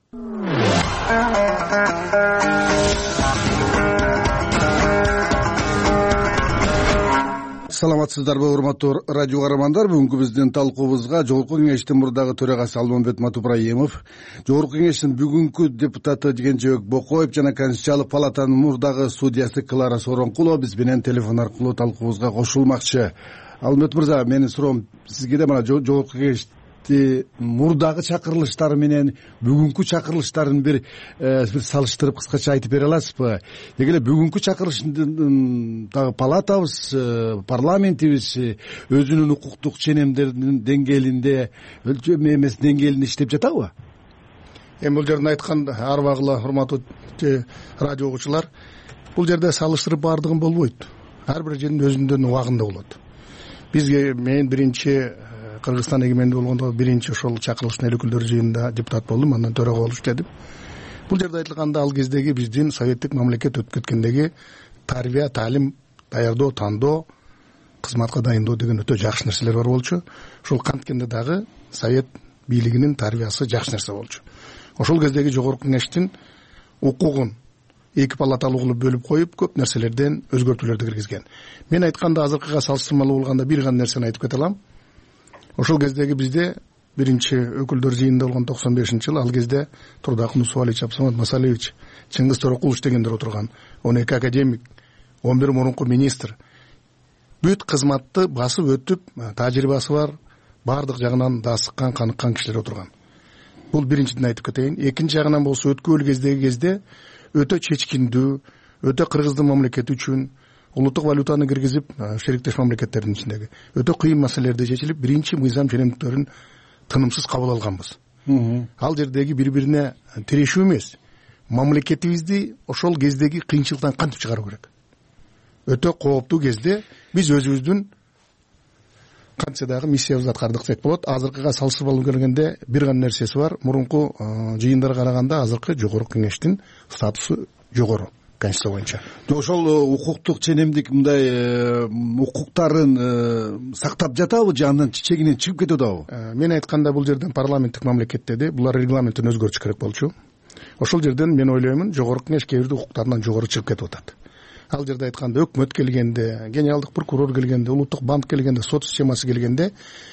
Саламатсыздарбы, урматтуу радио каармандар. Бүгүнкү биздин талкуубузга жогорку кеңештин мурдагы төрагасы Алмамбет Матубраимов, жогорку кеңештин бүгүнкү депутаты Кенжебек Бокоев жана Конституциялык палатанын мурдагы судьясы Клара Сооронкулова биз менен телефон аркылуу талкуубузга кошулмакчы. Алмамбет мырза, менин суроом сизге да мына жогорку кеңешти мурдагы чакырылыштары менен бүгүнкү чакырылыштарын бир салыштырып кыскача айтып бере аласызбы? Деги эле бүгүнкү чакырылыштын палатабыз, парламентибиз өзүнүн укуктук ченемдеринин деңгээлинде, өлчөм эмес деңгээлинде иштеп жатабы? Эми бул жерден айтканда арбагыла урматтуу радио угуучулар, бул жерде салыштырып баардыгын болбойт. Ар бир жердин өзүнүн убагында болот. Бизге мен биринчи Кыргызстан эгемендүү болгондо биринчи ошол чакырылыштын эл өкүлдөрү жыйынында депутат болдум, андан төрага болуп иштедим. Бул жерде айтылганда ал кездеги биздин советтик мамлекет өтүп кеткендеги тарбия, таалим, даярдоо, тандоо, кызматка дайындоо деген өтө жакшы нерселер бар болчу. Ошол канткенде дагы совет бийлигинин тарбиясы жакшы нерсе болчу. Ошол кездеги жогорку кеңештин укугун эки палаталуу кылып бөлүп коюп, көп нерселерден өзгөртүүлөрдү киргизген. Мен айтканда азыркыга салыштырмалуу болгондо бир гана нерсени айтып кете алам. Ошол кездеги бизде биринчи өкүлдөр жыйынында болгон 95-жылы ал кезде Турдакун Усубалич Абсамат Масалевич, Чыңгыз Торокулович дегендер отурган, 12 академик, 11 мурунку министр. Бүт кызматты басып өтүп, тажрыйбасы бар, баардык жагынан да сыккан, каныккан кишилер отурган. Бул биринчиден айтып кетейин. Экинчи жагынан болсо өткөн кезде өтө чечкиндүү, өтө Кыргыздын мамлекети үчүн улуттук валютаны киргизип, шериктеш мамлекеттердин ичиндеги өтө кыйын маселелерди чечилип, биринчи мыйзам ченемдиктерин тынымсыз кабыл алганбыз. Ал жердеги бири-бирине тирешүү эмес, мамлекетибизди ошол кездеги кыйынчылыктан кантип чыгаруу керек? Өтө кооптуу кезде биз өзүбүздүн кантсе дагы миссиябызды аткардык десек болот. Азыркыга салыштырып келгенде бир гана нерсеси бар. Мурунку жыйындарга караганда азыркы жогорку кеңештин статусу жогору. Конституция боюнча. Ошол укуктук ченемдик мындай укуктарын сактап жатабы же андан чегинен чыгып кетип атабы? Мен айтканда бул жерден парламенттик мамлекет деди, булар регламенттин өзгөртүш керек болчу. Ошол жерден мен ойлоймун, жогорку кеңеш кээ бирде укуктарынан жогору чыгып кетип атат. Ал жерде айтканда өкмөт келгенде, генералдык прокурор келгенде, улуттук банк келгенде, сот системасы келгенде,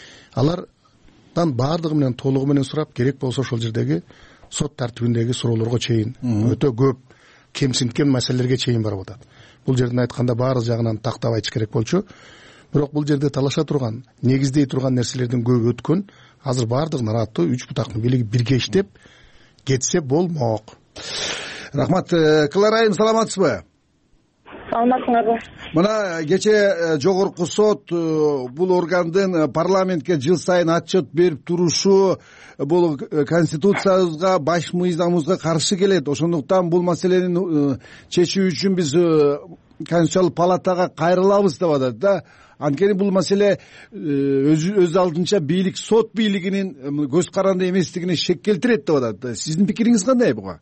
алардан баардыгы менен толугу менен сурап, керек болсо ошол жердеги сот тартибиндеги суроолорго чейин өтө көп кемсинткен маселелерге чейин барып атат. Бул жерден айтканда баары жагынан тактап айтыш керек болчу. Бирок бул жерде талаша турган, негиздей турган нерселердин көбү өткөн. Азыр баардык нараттуу 3 бутактын бийлиги бирге иштеп кетсе болмок. Рахмат. Клара айым, саламатсызбы? саламатсыңарбы? Мына кечээ жогорку сот бул органдын парламентке жыл сайын отчет берип турушу бул конституциябызга, баш мыйзамыбызга каршы келет. Ошондуктан бул маселени чечүү үчүн биз Конституциялык палатага кайрылабыз деп атат да. Анткени бул маселе өз алдынча бийлик, сот бийлигинин көз каранды эместигине шек келтирет деп атат. Сиздин пикириңиз кандай буга?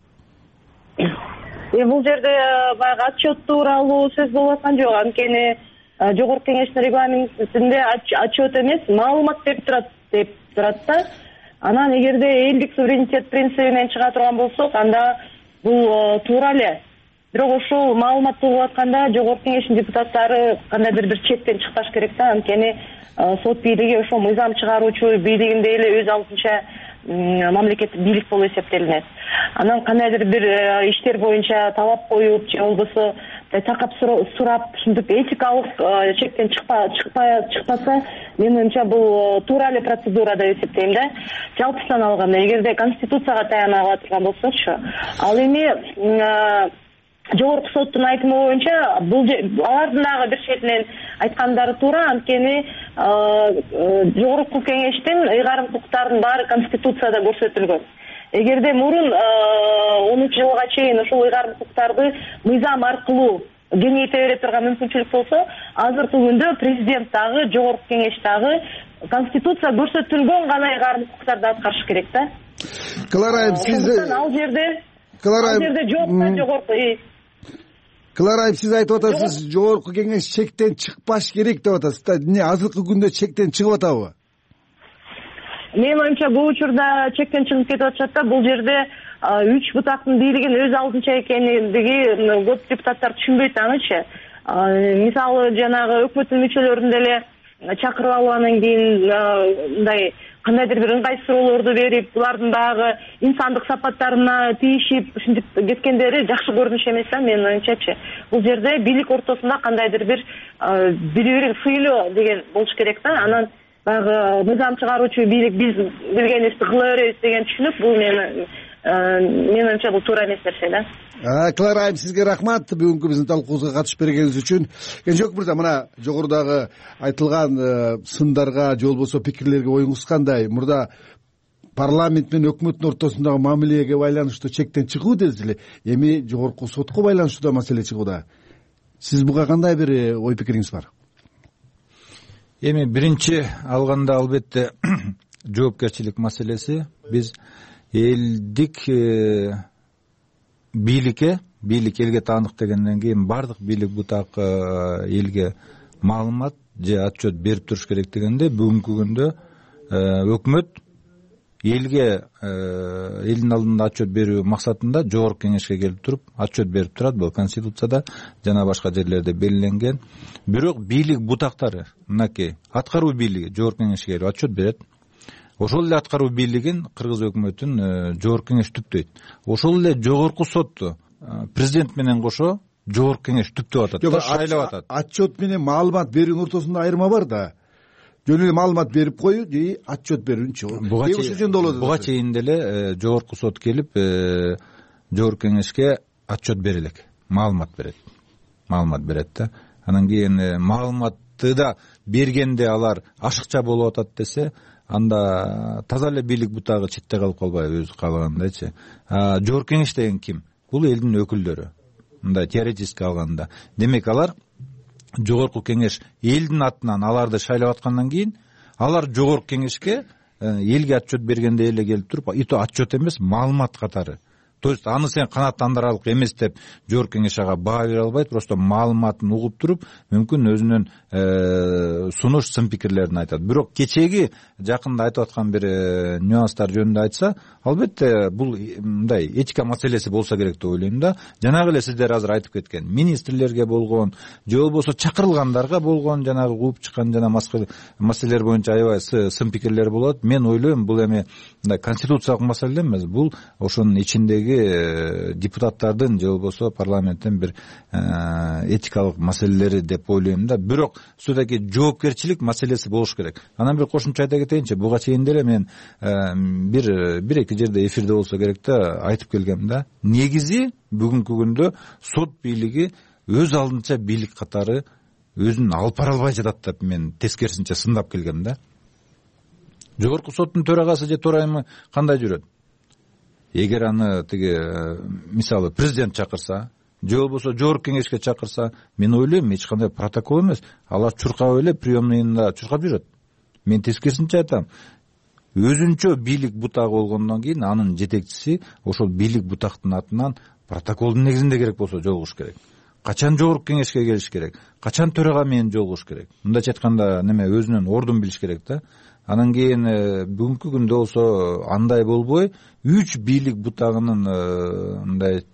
Бул жерде баягы отчет тууралуу сөз болуп аткан жок. Анткени Жогорку Кеңештин регламентинде отчет эмес, маалымат берип турат деп турат да. Анан эгерде элдик суверенитет принцибинен чыга турган болсок, анда бул туура эле. Бирок ошол маалымат болуп атканда Жогорку Кеңештин депутаттары кандайдыр бир четтен чыкпаш керек да. Анткени сот бийлиги ошол мыйзам чыгаруучу бийлигинде эле өз алдынча мамлекеттик бийлик болуп эсептелинет. Анан кандайдыр бир иштер боюнча талап коюп же болбосо такап сурап, ушинтип этикалык чектен чыкпаса, менин оюмча бул туура эле процедура деп эсептейм да. Жалпысынан алганда, эгерде конституцияга таяна ала турган болсокчу, ал эми Жогорку соттун айтымы боюнча бул алардын дагы бир четинен айткандары туура. Анткени Жогорку Кеңештин ыйгарым укуктардын баары конституцияда көрсөтүлгөн. Эгерде мурун 10-жылга чейин ошол ыйгарым укуктарды мыйзам аркылуу кеңейте бере турган мүмкүнчүлүк болсо, азыркы күндө президент дагы, Жогорку Кеңеш дагы конституция көрсөтүлгөн гана ыйгарым укуктарды аткарыш керек да. Клара, сиз ал жерде жок да жогорку. Клара, сиз айтып атасыз, Жогорку Кеңеш чектен чыкпаш керек деп атасыз да. Эмне азыркы күндө чектен чыгып атабы? Менин оюмча бул учурда чектен чыгып кетип атышат да. Бул жерде 3 бутактын бийлигин өз алдынча экендиги көп депутаттар түшүнбөйт анычы. Мисалы жанагы өкмөттүн мүчөлөрүн деле чакырып алып анан кийин мындай кандайдыр бир ыңгайсыз суроолорду берип, булардын дагы инсандык сапаттарына тийишип, ушинтип кеткендери жакшы көрүнүш эмес да, менин оюмчачы. Бул жерде бийлик ортосунда кандайдыр бир бири-бирин сыйлоо деген болуш керек да. Анан баягы мыйзам чыгаруучу бийлик биз билгенибизди кыла беребиз деген түшүнүк, бул менин оюмча бул туура эмес нерсе да. Клара айым, сизге рахмат бүгүнкү биздин талкуубузга катышып бергениңиз үчүн. Кенжебек мырза, мына жогорудагы айтылган сындарга же болбосо пикирлерге оюңуз кандай? Мурда парламент менен өкмөттүн ортосундагы мамилеге байланыштуу чектен чыгуу дедиз эле. Эми жогорку сотко байланыштуу да маселе чыгууда. Сиз буга кандай бир ой пикириңиз бар? Эми биринчи алганда албетте жоопкерчилик маселеси. Биз элдик бийлик элге таандык дегенден кийин баардык бийлик бутак элге маалымат же отчет берип туруш керек дегенде, бүгүнкү күндө өкмөт элге элдин алдында отчет берүү максатында Жогорку Кеңешке келип туруп отчет берип турат. Бул конституцияда жана башка жерлерде белгиленген. Бирок бийлик бутактары, мынакей аткаруу бийлиги Жогорку Кеңешке келип отчет берет. Ошол эле аткаруу бийлигин кыргыз өкмөтүн Жогорку Кеңеш түптөйт. Ошол эле жогорку сотту президент менен кошо Жогорку Кеңеш түптөп атат, шайлап атат. Отчет менен маалымат берүүнүн ортосунда айырма бар да. Жөн эле маалымат берип коюу же отчет берүүнчү. Буга чейин деле жогорку сот келип Жогорку Кеңешке отчет бере элек, маалымат берет да. Анан кийин маалыматты да бергенде алар ашыкча болуп атат десе, анда таза эле бийлик бутагы четте калып калбайбы өзү каалагандайчы. Жогорку Кеңеш деген ким? Бул элдин өкүлдөрү. Мындай теоретически алганда. Демек алар Жогорку Кеңеш элдин атынан аларды шайлап аткандан кийин алар Жогорку Кеңешке элге отчет бергенде эле келип туруп, ито отчет эмес, маалымат катары. То есть аны сен канааттандырарлык эмес деп Жогорку Кеңеш ага баа бере албайт, просто маалыматын угуп туруп, мүмкүн өзүнүн сунуш сын пикирлерин айтат. Бирок кечеги жакында айтып аткан бир нюанстар жөнүндө айтса, албетте бул мындай этика маселеси болсо керек деп ойлойм да. Жанагы эле сиздер азыр айтып кеткен министрлерге болгон, же болбосо чакырылгандарга болгон жанагы кууп чыккан жана маселелер боюнча аябай сын пикирлер болот. Мен ойлойм, бул эми мындай конституциялык маселе эмес, бул ошонун ичиндеги депутаттардын же болбосо парламенттин бир этикалык маселелери деп ойлойм да. Бирок все-таки жоопкерчилик маселеси болуш керек. Анан бир кошумча айта кетейинчи, буга чейин деле мен бир эки жерде эфирде болсо керек да айтып келгем да. Негизи бүгүнкү күндө сот бийлиги өз алдынча бийлик катары өзүн алып бара албай жатат деп мен тескерисинче сындап келгем да. Жогорку соттун төрагасы же төрайымы кандай жүрөт? Эгер аны тиги мисалы президент чакырса же болбосо жогорку кеңешке чакырса, мен ойлойм эч кандай протокол эмес, алар чуркап эле приемныйында чуркап жүрөт. Мен тескерисинче айтам, өзүнчө бийлик бутагы болгондон кийин анын жетекчиси ошол бийлик бутактын атынан протоколдун негизинде керек болсо жолугуш керек. Качан жогорку кеңешке келиш керек, качан төрага менен жолугуш керек. Мындайча айтканда неме өзүнүн ордун билиш керек да. Анан кийин бүгүнкү күндө болсо андай болбой, 3 бийлик бутагынын мындай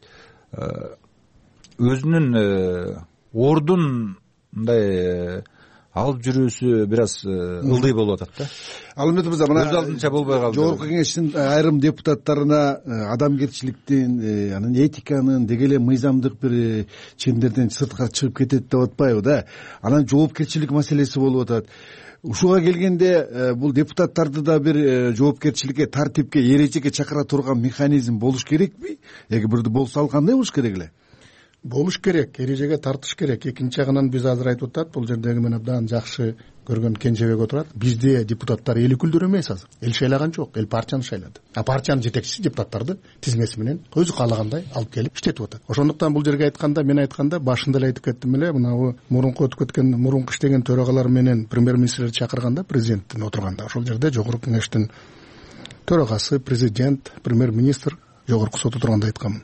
өзүнүн ордун мындай алып жүрүүсү бир аз ылдый болуп атат да. Алмет мырза, мына өз алдынча болбой калды. Жогорку кеңештин айрым депутаттарына адамгерчиликтин, анын этиканын, деги эле мыйзамдык бир чендерден сырткары чыгып кетет деп атпайбы да? Анан жоопкерчилик маселеси болуп атат. Ушуга келгенде бул депутаттарды да бир жоопкерчиликке, тартипке, эрежеге чакыра турган механизм болуш керекпи? Эгер бирде болсо ал кандай болуш керек эле? Болуш керек, эрежеге тартыш керек. Экинчи жагынан биз азыр айтып атат, бул жердеги мен абдан жакшы көргөн Кенжебек отурат. Бизде депутаттар эл өкүлдөрү эмес азыр. Эл шайлаган жок, эл партияны шайлады. А партиянын жетекчиси депутаттарды тизмеси менен өзү каалагандай алып келип иштетип атат. Ошондуктан бул жерге айтканда, мен айтканда башында эле айтып кеттим эле, мына мурунку өтүп кеткен, мурунку иштеген төрагалар менен премьер-министрлерди чакырганда, президенттин отурганда, ошол жерде жогорку кеңештин төрагасы, президент, премьер-министр жогорку сот отурганда айтканмын.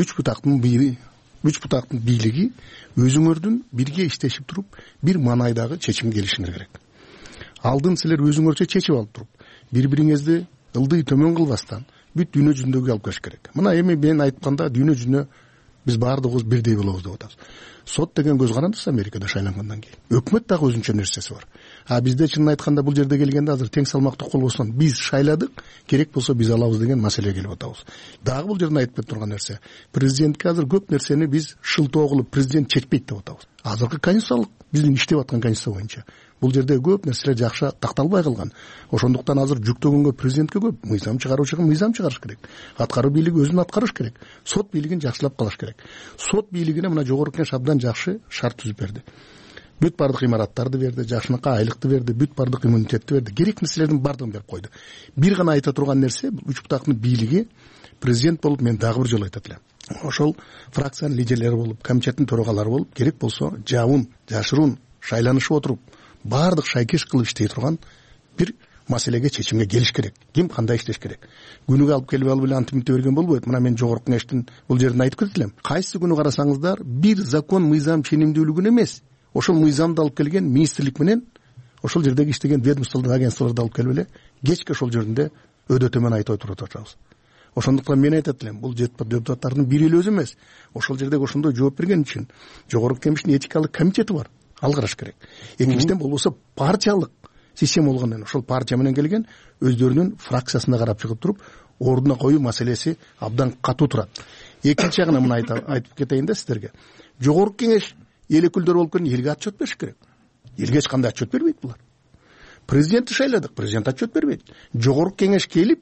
Үч бутактын бийлиги өзүңөрдүн бирге иштешип туруп, бир маанайдагы чечимге келишиңер керек. Алдын силер өзүңөрчө чечип алып туруп, бири-бириңизди ылдый төмөн кылбастан бүт дүйнө жүзүндөгү алып келиш керек. Мына эми мен айтканда дүйнө жүзүнө биз баардыгыбыз бирдей болобуз деп атабыз. Сот деген көз карандысыз Америкада шайлангандан кийин. Өкмөт дагы өзүнчө нерсеси бар. А бизде чынын айтканда бул жерде келгенде азыр тең салмактуу колбосунан биз шайладык, керек болсо биз алабыз деген маселеге келип атабыз. Дагы бул жерден айтып кетип турган нерсе, президентке азыр көп нерсени биз шылтоо кылып президент чечпейт деп атабыз. Азыркы конституциялык биздин иштеп аткан конституция боюнча бул жерде көп нерселер жакшы такталбай калган. Ошондуктан азыр жүктөгөнгө президентке көп, мыйзам чыгаруучуга мыйзам чыгарыш керек. Аткаруу бийлиги өзүн аткарыш керек. Сот бийлигин жакшылап калыш керек. Сот бийлигине мына жогорку кеңеш абдан жакшы шарт түзүп берди. Бүт бардык имараттарды берди, жакшынакай айлыкты берди, бүт бардык иммунитетти берди. Керек нерселердин бардыгын берип койду. Бир гана айта турган нерсе, үч бутактын бийлиги президент болуп, мен дагы бир жолу айтат элем. Ошол фракциянын лидерлери болуп, комитеттин төрагалары болуп, керек болсо жабын, жашыруун шайланышып отуруп, бардык шайкеш кылып иштей турган бир маселеге чечимге келиш керек. Ким кандай иштеш керек? Күнүгө алып келип эле антимитте берген болбойт. Мына мен жогорку кеңештин бул жерин айтып кетет элем. Кайсы күнү карасаңыздар, бир закон мыйзам ченемдүүлүгүн эмес, ошол мыйзамды алып келген министрлик менен ошол жердеги иштеген ведомстволдук агентстволорду алып келип эле кечке ошол жеринде өдө төмөн айтып туруп атабыз. Ошондуктан мен айтат элем, бул депутаттардын бири эле өзү эмес. Ошол жердеги ошондой жооп берген үчүн жогорку кеңештин этикалык комитети бар. Ал караш керек. Экинчиден болбосо партиялык система болгондон ошол партия менен келген өздөрүнүн фракциясына карап чыгып туруп, ордуна коюу маселеси абдан катуу турат. Экинчи жагына мына айтып кетейин да сиздерге. Жогорку кеңеш эл өкүлдөрү болуп келген элге отчет бериш керек. Элге эч кандай отчет бербейт булар. Президентти шайладык, президент отчет бербейт. Жогорку кеңеш келип,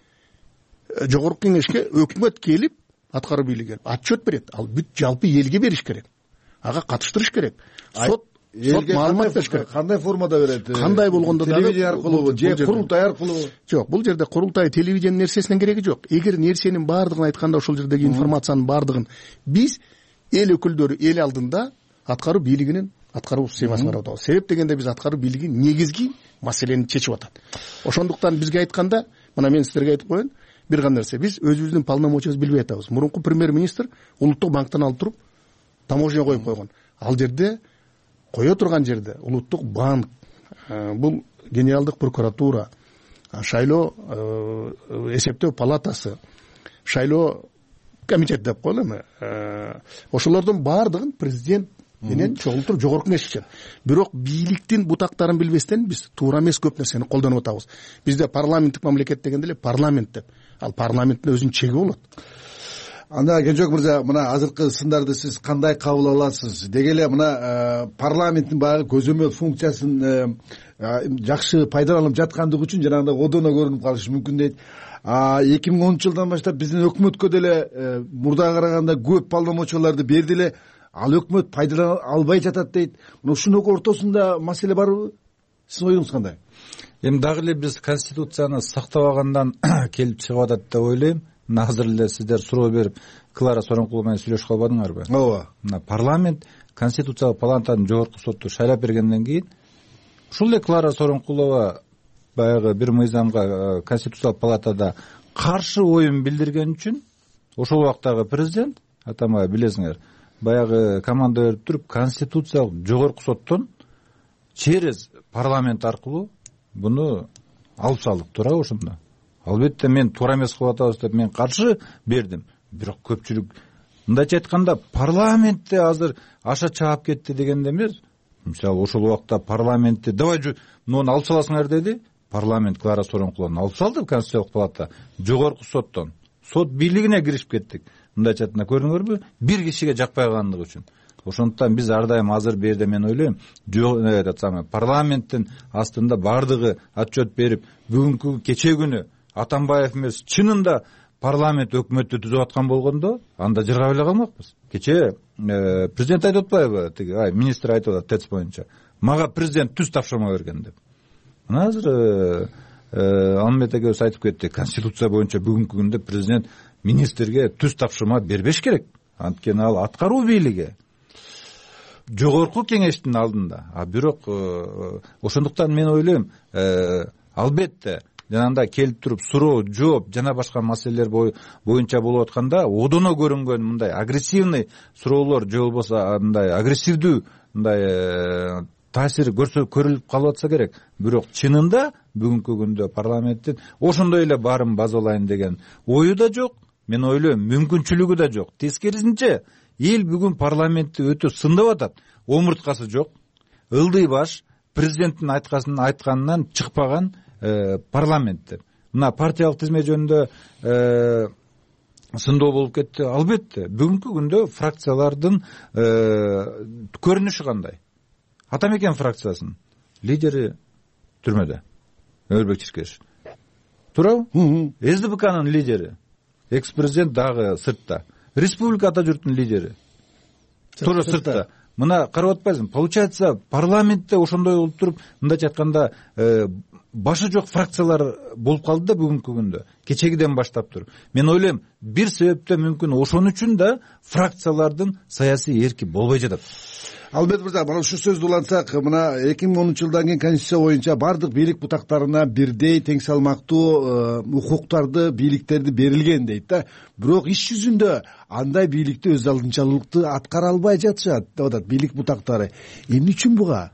жогорку кеңешке өкмөт келип, аткаруу бийлиги келип отчет берет. Ал бүт жалпы элге бериш керек. Ага катыштырыш керек. Сот маалымат бериш керек. Кандай формада берет? Кандай болгондо дагы телевидение аркылуу же курултай аркылуу? Жок, бул жерде курултай, телевидение нерсесинин кереги жок. Эгер нерсенин бардыгын айтканда, ошол жердеги информациянын бардыгын биз эл өкүлдөрү эл алдында аткаруу бийлигинин аткаруу системасын карап атабыз. Себеп дегенде биз аткаруу бийлиги негизги маселени чечип атат. Ошондуктан бизге айтканда, мына мен сиздерге айтып коеюн, бир гана нерсе, биз өзүбүздүн полномочиябызды билбей атабыз. Мурунку премьер-министр улуттук банктан алып туруп таможня коюп койгон. Ал жерде кое турган жерде улуттук банк, бул генералдык прокуратура, шайлоо эсептөө палатасы, шайлоо комитет деп коелу эми. Ошолордун бардыгын президент менен чогултуруп жогорку кеңеш ичет. Бирок бийликтин бутактарын билбестен биз туура эмес көп нерсени колдонуп атабыз. Бизде парламенттик мамлекет дегенде эле парламент деп. Ал парламенттин өзүнүн чеги болот. Анда Кенжебек мырза, мына азыркы сындарды сиз кандай кабыл аласыз? Деги эле мына парламенттин баягы көзөмөл функциясын жакшы пайдаланып жаткандыгы үчүн жанагындай одоно көрүнүп калышы мүмкүн дейт. 2010 жылдан баштап биздин өкмөткө деле мурдага караганда көп полномочияларды берди эле. ал өкмөт пайдалана албай жатат дейт. Мына ушунун ортосунда маселе барбы? Сиздин оюңуз кандай? Эми дагы эле биз конституцияны сактап алгандан келип чыгып атат деп ойлойм. Мына азыр эле сиздер суроо берип Клара Сооронкулова менен сүйлөшүп калбадыңарбы? Ооба. Мына парламент Конституциялык палатанын жогорку соту шайлап бергенден кийин ушул эле Клара Сооронкулова баягы бир мыйзамга Конституциялык палатада каршы оюн билдирген үчүн ошол убактагы президент атама билесиңер баягы команда берип туруп Конституциялык жогорку соттон через парламент аркылуу буну алып салдык. Туурабы ошондо? Албетте мен туура эмес кылып атабыз деп мен каршы бердим. Бирок көпчүлүк мындайча айтканда парламентте азыр аша чаап кетти дегенде эмес. Мисалы ошол убакта парламентте давай муну алып саласыңар деди. Парламент Клара Сооронкулованы алып салды Конституциялык палата жогорку соттон. Сот бийлигине киришип кеттик. Мындайча айтканда көрдүңөрбү? Бир кишиге жакпай калгандыгы үчүн. Ошондуктан биз ар дайым азыр бул жерде мен ойлойм, парламенттин астында бардыгы отчет берип, бүгүнкү кечээ күнү Атамбаев эмес, чынында парламент өкмөттү түзүп аткан болгондо, анда жыргап эле калмакпыз. Кечээ президент айтып атпайбы? Тиги министр айтып атат ТЭЦ боюнча. Мага президент түз тапшырма берген деп. Мына азыр Алмет экөөбүз айтып кетти. Конституция боюнча бүгүнкү күндө президент министрге түз тапшырма бербеш керек. Анткени ал аткаруу бийлиги. Жогорку кеңештин алдында. Бирок ошондуктан мен ойлойм, албетте жанагындай келип туруп суроо, жооп жана башка маселелер боюнча болуп атканда одоно көрүнгөн мындай агрессивный суроолор же болбосо мындай агрессивдүү мындай таасир көрүлүп калып атса керек. Бирок чынында бүгүнкү күндө парламенттин ошондой эле баарын базалайын деген ою да жок. Мен ойлойм, мүмкүнчүлүгү да жок. Тескерисинче эл бүгүн парламентти өтө сындап атат. Омурткасы жок. Ылдый баш президенттин айтканынан чыкпаган парламент деп. Мына партиялык тизме жөнүндө сындоо болуп кетти. Албетте, бүгүнкү күндө фракциялардын көрүнүшү кандай? Атамекен фракциясынын лидери түрмөдө. Өмүрбек Чиркешев. Туурабы? СДПКнын лидери экс-президент дагы сыртта. Республика ата журттун лидери туура сыртта. Мына карап атпайсыңбы? Получается, парламентте ошондой болуп туруп, мындайча айтканда, башы жок фракциялар болуп калды да бүгүнкү күндө. Кечегиден баштап туруп. Мен ойлойм, бир себепте мүмкүн ошон үчүн да фракциялардын саясий эрки болбой жатат. Албет мырза, мына ушу сөздү улантсак, мына 2010-жылдан кийин Конституция боюнча бардык бийлик бутактарына бирдей тең салмактуу укуктарды, бийликтерди берилген дейт да. Бирок иш жүзүндө андай бийликти өз алдынчалыктуу аткара албай жатышат деп атат бийлик бутактары. Эмне үчүн буга?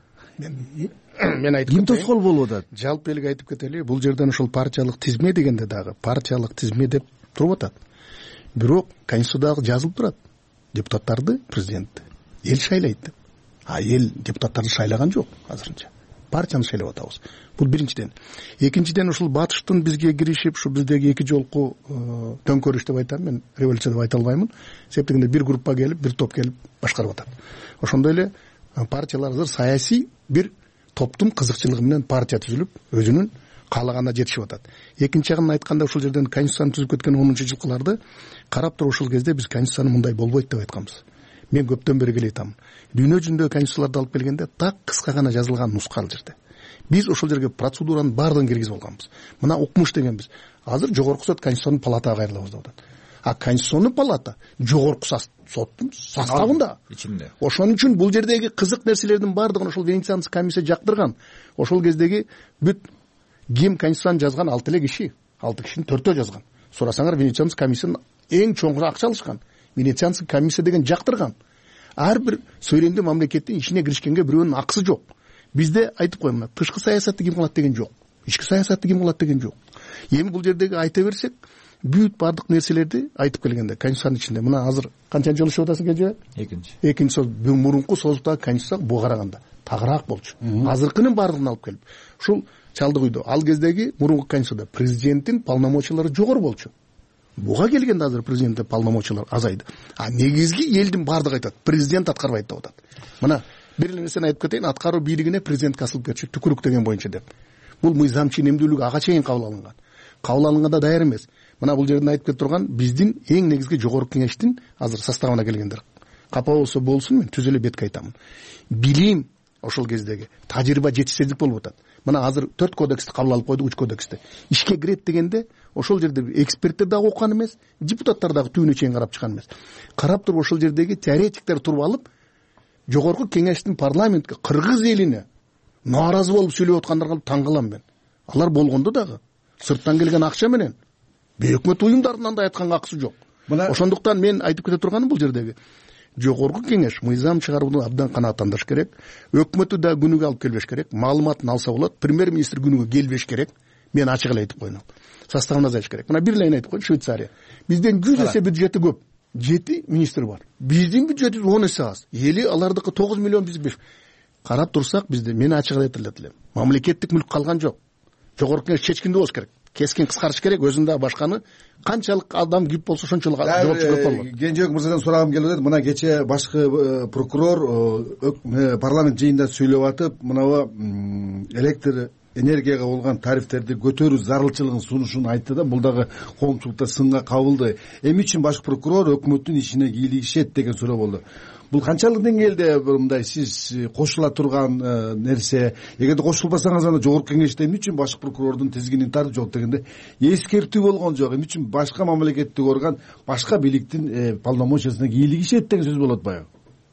Мен айтып ким тоскоол болуп атат? Жалпы элге айтып кетели, бул жерден ушул партиялык тизме дегенде дагы партиялык тизме деп туруп атат. Бирок Конституцияда жазылып турат. Депутаттарды президентти эл шайлайт деп. Эл депутаттарды шайлаган жок азырынча. Партияны шайлап атабыз. Бул биринчиден. Экинчиден ушул батыштын бизге киришип, ушу биздеги эки жолку төңкөрүш деп айтам, мен революция деп айта албаймын. Себеп дегенде бир группа келип, бир топ келип башкарып атат. Ошондой эле партиялар азыр саясий бир топтун кызыкчылыгы менен партия түзүлүп, өзүнүн каалаганына жетишип атат. Экинчи жагын айтканда ушул жерден Конституцияны түзүп кеткен 10-жылкыларды карап туруп ушул кезде биз Конституцияны мындай болбойт деп айтканбыз. Мен көптөн бери келе айтам. Дүйнө жүзүндөгү конституцияларды алып келгенде так кыска гана жазылган нуска ал жерде. Биз ошол жерге процедуранын баардыгын киргизип алганбыз. Мына укмуш дегенбиз. Азыр жогорку сот Конституционный палатага кайрылабыз деп атат. Конституционный палата жогорку соттун составында. Ичинде. Ошон үчүн бул жердеги кызык нерселердин баардыгын ошол Венецианский комиссия жактырган. Ошол кездеги бүт ким Конституцияны жазган 6 эле киши, 6 кишинин 4-өө жазган. Сурасаңар Венецианский комиссиянын эң чоң акча алышкан. Венецианский комиссия деген жактырган. Ар бир сөйлемдүү мамлекеттин ишине киришкенге бирөөнүн акысы жок. Бизде айтып коем, мына тышкы саясатты ким кылат деген жок. Ички саясатты ким кылат деген жок. Эми бул жердеги айта берсек, бүт бардык нерселерди айтып келгенде Конституциянын ичинде мына азыр канчанчы жыл иштеп атасың кенже? Экинчи соз. Мурунку созуктагы Конституция буга караганда тагыраак болчу. Азыркынын баардыгын алып келип. Ушул чалдык үйдө ал кездеги мурунку Конституцияда президенттин полномочиялары жогору болчу. Буга келгенде азыр президенттин полномочиялары азайды. Негизги элдин баардыгы айтат, президент аткарбайт деп атат. Мына бир эле нерсени айтып кетейин, аткаруу бийлигине президентке асылып кетчү, түкүрүк деген боюнча деп. Бул мыйзам ченемдүүлүгү ага чейин кабыл алынган. Кабыл алынганда даяр эмес. Мына бул жерден айтып кетип турган биздин эң негизги жогорку кеңештин азыр составына келгендер. капа болсо болсун, мен түз эле бетке айтамын. Билим ошол кездеги тажрыйба жетишсиздик болуп атат. Мына азыр 4 кодексти кабыл алып койдук, 3 кодексти. Ишке кирет дегенде ошол жерде эксперттер дагы окуган эмес, депутаттар дагы түбүнө чейин карап чыккан эмес. Карап туруп ошол жердеги теоретиктер туруп алып, жогорку кеңештин парламентке кыргыз элине нааразы болуп сүйлөп аткандарга таң калам мен. Алар болгондо дагы сырттан келген акча менен өкмөт уюмдарынын андай айтканга акысы жок. Ошондуктан мен айтып кете турганым бул жердеги жогорку кеңеш мыйзам чыгарууну абдан канааттандырыш керек. Өкмөтү да күнүгө алып келбеш керек. Маалыматын алса болот. Премьер-министр күнүгө келбеш керек. Мен ачык эле айтып коеюн. Составын азайтыш керек. Мына бир эле айтып коеюн, Швейцария. Бизден 100 эсе бюджети көп. 7 министр бар. Биздин бюджетибиз 10 эсе аз. Эли алардыкы 9 миллион, биз 5. Карап турсак, бизде мен ачык айтып элем. Мамлекеттик мүлк калган жок. Жогорку кеңеш чечкиндүү болуш керек. Кескен кыскартыш керек. Өзүндө башканы канчалык адам күйүп болсо ошончолук жоопчу көп болот. Кенжебек мырзадан сурагым келип атат. Мына кече башкы прокурор парламент жыйынында сүйлөп атып, мынабу электр энергияга болгон тарифтерди көтөрүү зарылчылыгын сунушун айтты да, бул дагы коомчулукта сынга кабылды. Эмне үчүн башкы прокурор өкмөттүн ишине кийлигишет деген суроо болду. Бул канчалык деңгээлде мындай сиз кошула турган нерсе? Эгерде кошулбасаңыз анда жогорку кеңеште эмне үчүн башкы прокурордун тизгинин тартып жок дегенде эскертүү болгон жок. Эмне үчүн башка мамлекеттик орган башка бийликтин полномочиясына кийлигишет деген сөз болот баягы.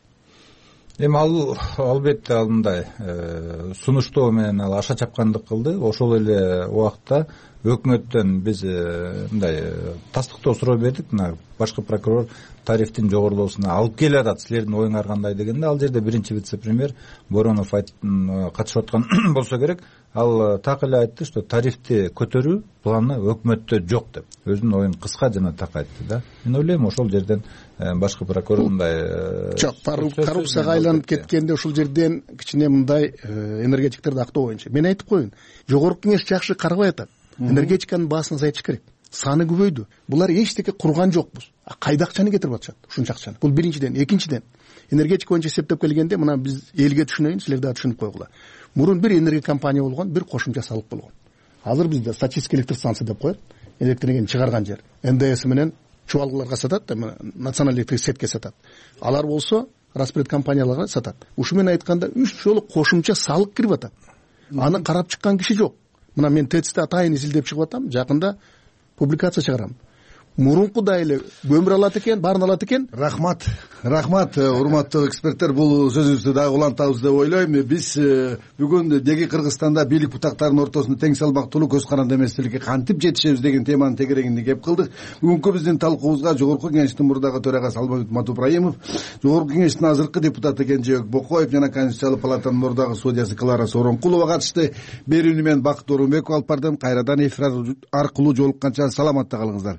Эми ал албетте ал мындай сунуштоо менен ал аша чапкандык кылды. Ошол эле убакта өкмөттөн биз мындай тастыктоо суроо бердик. Мына башкы прокурор тарифтин жогорулоосуна алып келип атат, силердин оюңар кандай дегенде, ал жерде биринчи вице-премьер Боронов катышып аткан болсо керек. Ал так эле айтты, что тарифти көтөрүү планы өкмөттө жок деп. Өзүнүн оюн кыска жана так айтты да. Мен ойлойм ошол жерден башкы прокурор мындай жок, коррупцияга айланып кеткенде ошол жерден кичине мындай энергетиктерди актоо боюнча мен айтып коеюн. Жогорку кеңеш жакшы карабай атат. Энергетиканын баасын азайтыш керек. Саны көбөйдү. Булар эчтеке курган жокпуз. Кайда акчаны кетирип атышат? Ушунча акчаны. Бул биринчиден. Экинчиден, энергетика боюнча эсептеп келгенде, мына биз элге түшүнөйүн, силер дагы түшүнүп койгула. Мурун бир энергия компания болгон, бир кошумча салык болгон. Азыр бизде статистика электр станция деп коет. Электр энергияны чыгарган жер. НДС менен чубалгыларга сатат, националдык электрик сетке сатат. Алар болсо распред компанияларга сатат. Ушу менен айтканда 3 жолу кошумча салык кирип атат. Аны карап чыккан киши жок. Мына мен ТЭЦте атайын изилдеп чыгып атам, жакында публикация чыгарам. Мурункудай эле көмүр алат экен, баарын алат экен. Рахмат, урматтуу эксперттер, бул сөзүбүздү дагы улантабыз деп ойлойм. Биз бүгүн деги Кыргызстанда бийлик бутактарынын ортосунда тең салмактуулук, көз каранды эместикке кантип жетишебиз деген теманын тегерегинде кеп кылдык. Бүгүнкү биздин талкуубузга жогорку кеңештин мурдагы төрагасы Алмамбет Матубраимов, жогорку кеңештин азыркы депутаты Кенжебек Бокоев жана Конституциялык палатанын мурдагы судьясы Клара Сооронкулова катышты. Берүүнү мен Бакыт Орунбеков алып бардым. Кайрадан эфир аркылуу жолукканча саламатта калыңыздар.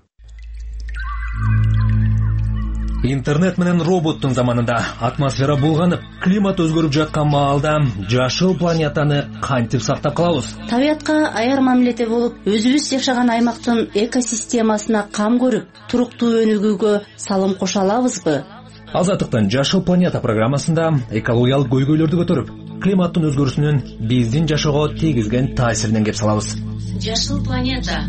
Интернет менен роботтун заманында атмосфера булганып, климат өзгөрүп жаткан маалда жашыл планетаны кантип сактап калабыз? Табиятка аяр мамиледе болуп, өзүбүз жашаган аймактын экосистемасына кам көрүп, туруктуу өнүгүүгө салым кошо алабызбы? Азаттыктын Жашыл планета программасында экологиялык көйгөйлөрдү көтөрүп, климаттын өзгөрүүсүнүн биздин жашоого тийгизген таасиринен кеп салабыз. Жашыл планета.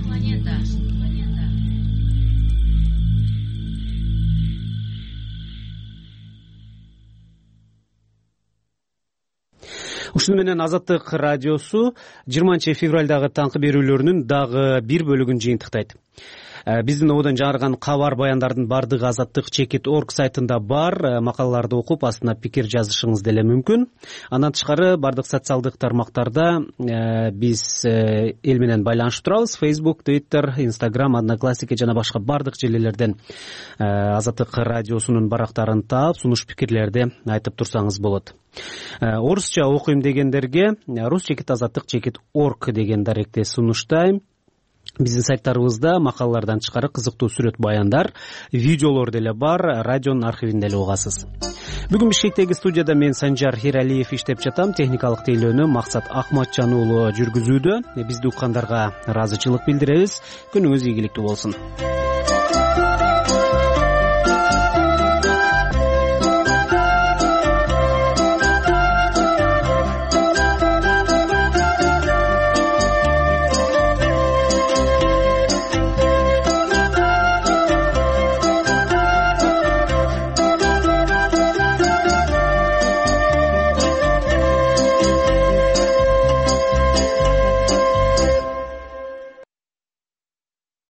Ушуну менен Азаттык радиосу 20 февралдагы таңкы берүүлөрүнүн дагы бир бөлүгүн жыйынтыктайт. Биздин ободон жаңырган кабар баяндардын бардыгы Азаттык.org сайтында бар. Макалаларды окуп, астына пикир жазышыңыз деле мүмкүн. Андан тышкары бардык социалдык тармактарда биз эл менен байланышып турабыз. Facebook, Twitter, Instagram, Одноклассники жана башка бардык жерлерден Азаттык радиосунун барактарын таап, сунуш пикирлерди айтып турсаңыз болот. Орусча окуйм дегендерге rus.azattyk.org деген даректе сунуштайм. Биздин сайттарыбызда макалалардан тышкары кызыктуу сүрөт баяндар, видеолор деле бар, радионун архивинде эле угасыз. Бүгүн Бишкектеги студияда мен Санжар Хиралиев иштеп жатам. Техникалык тейлөөнү Максат Акматжан уулу жүргүзүүдө. Бизди уккандарга ыраазычылык билдиребиз. Күнүңүз ийгиликтүү болсун.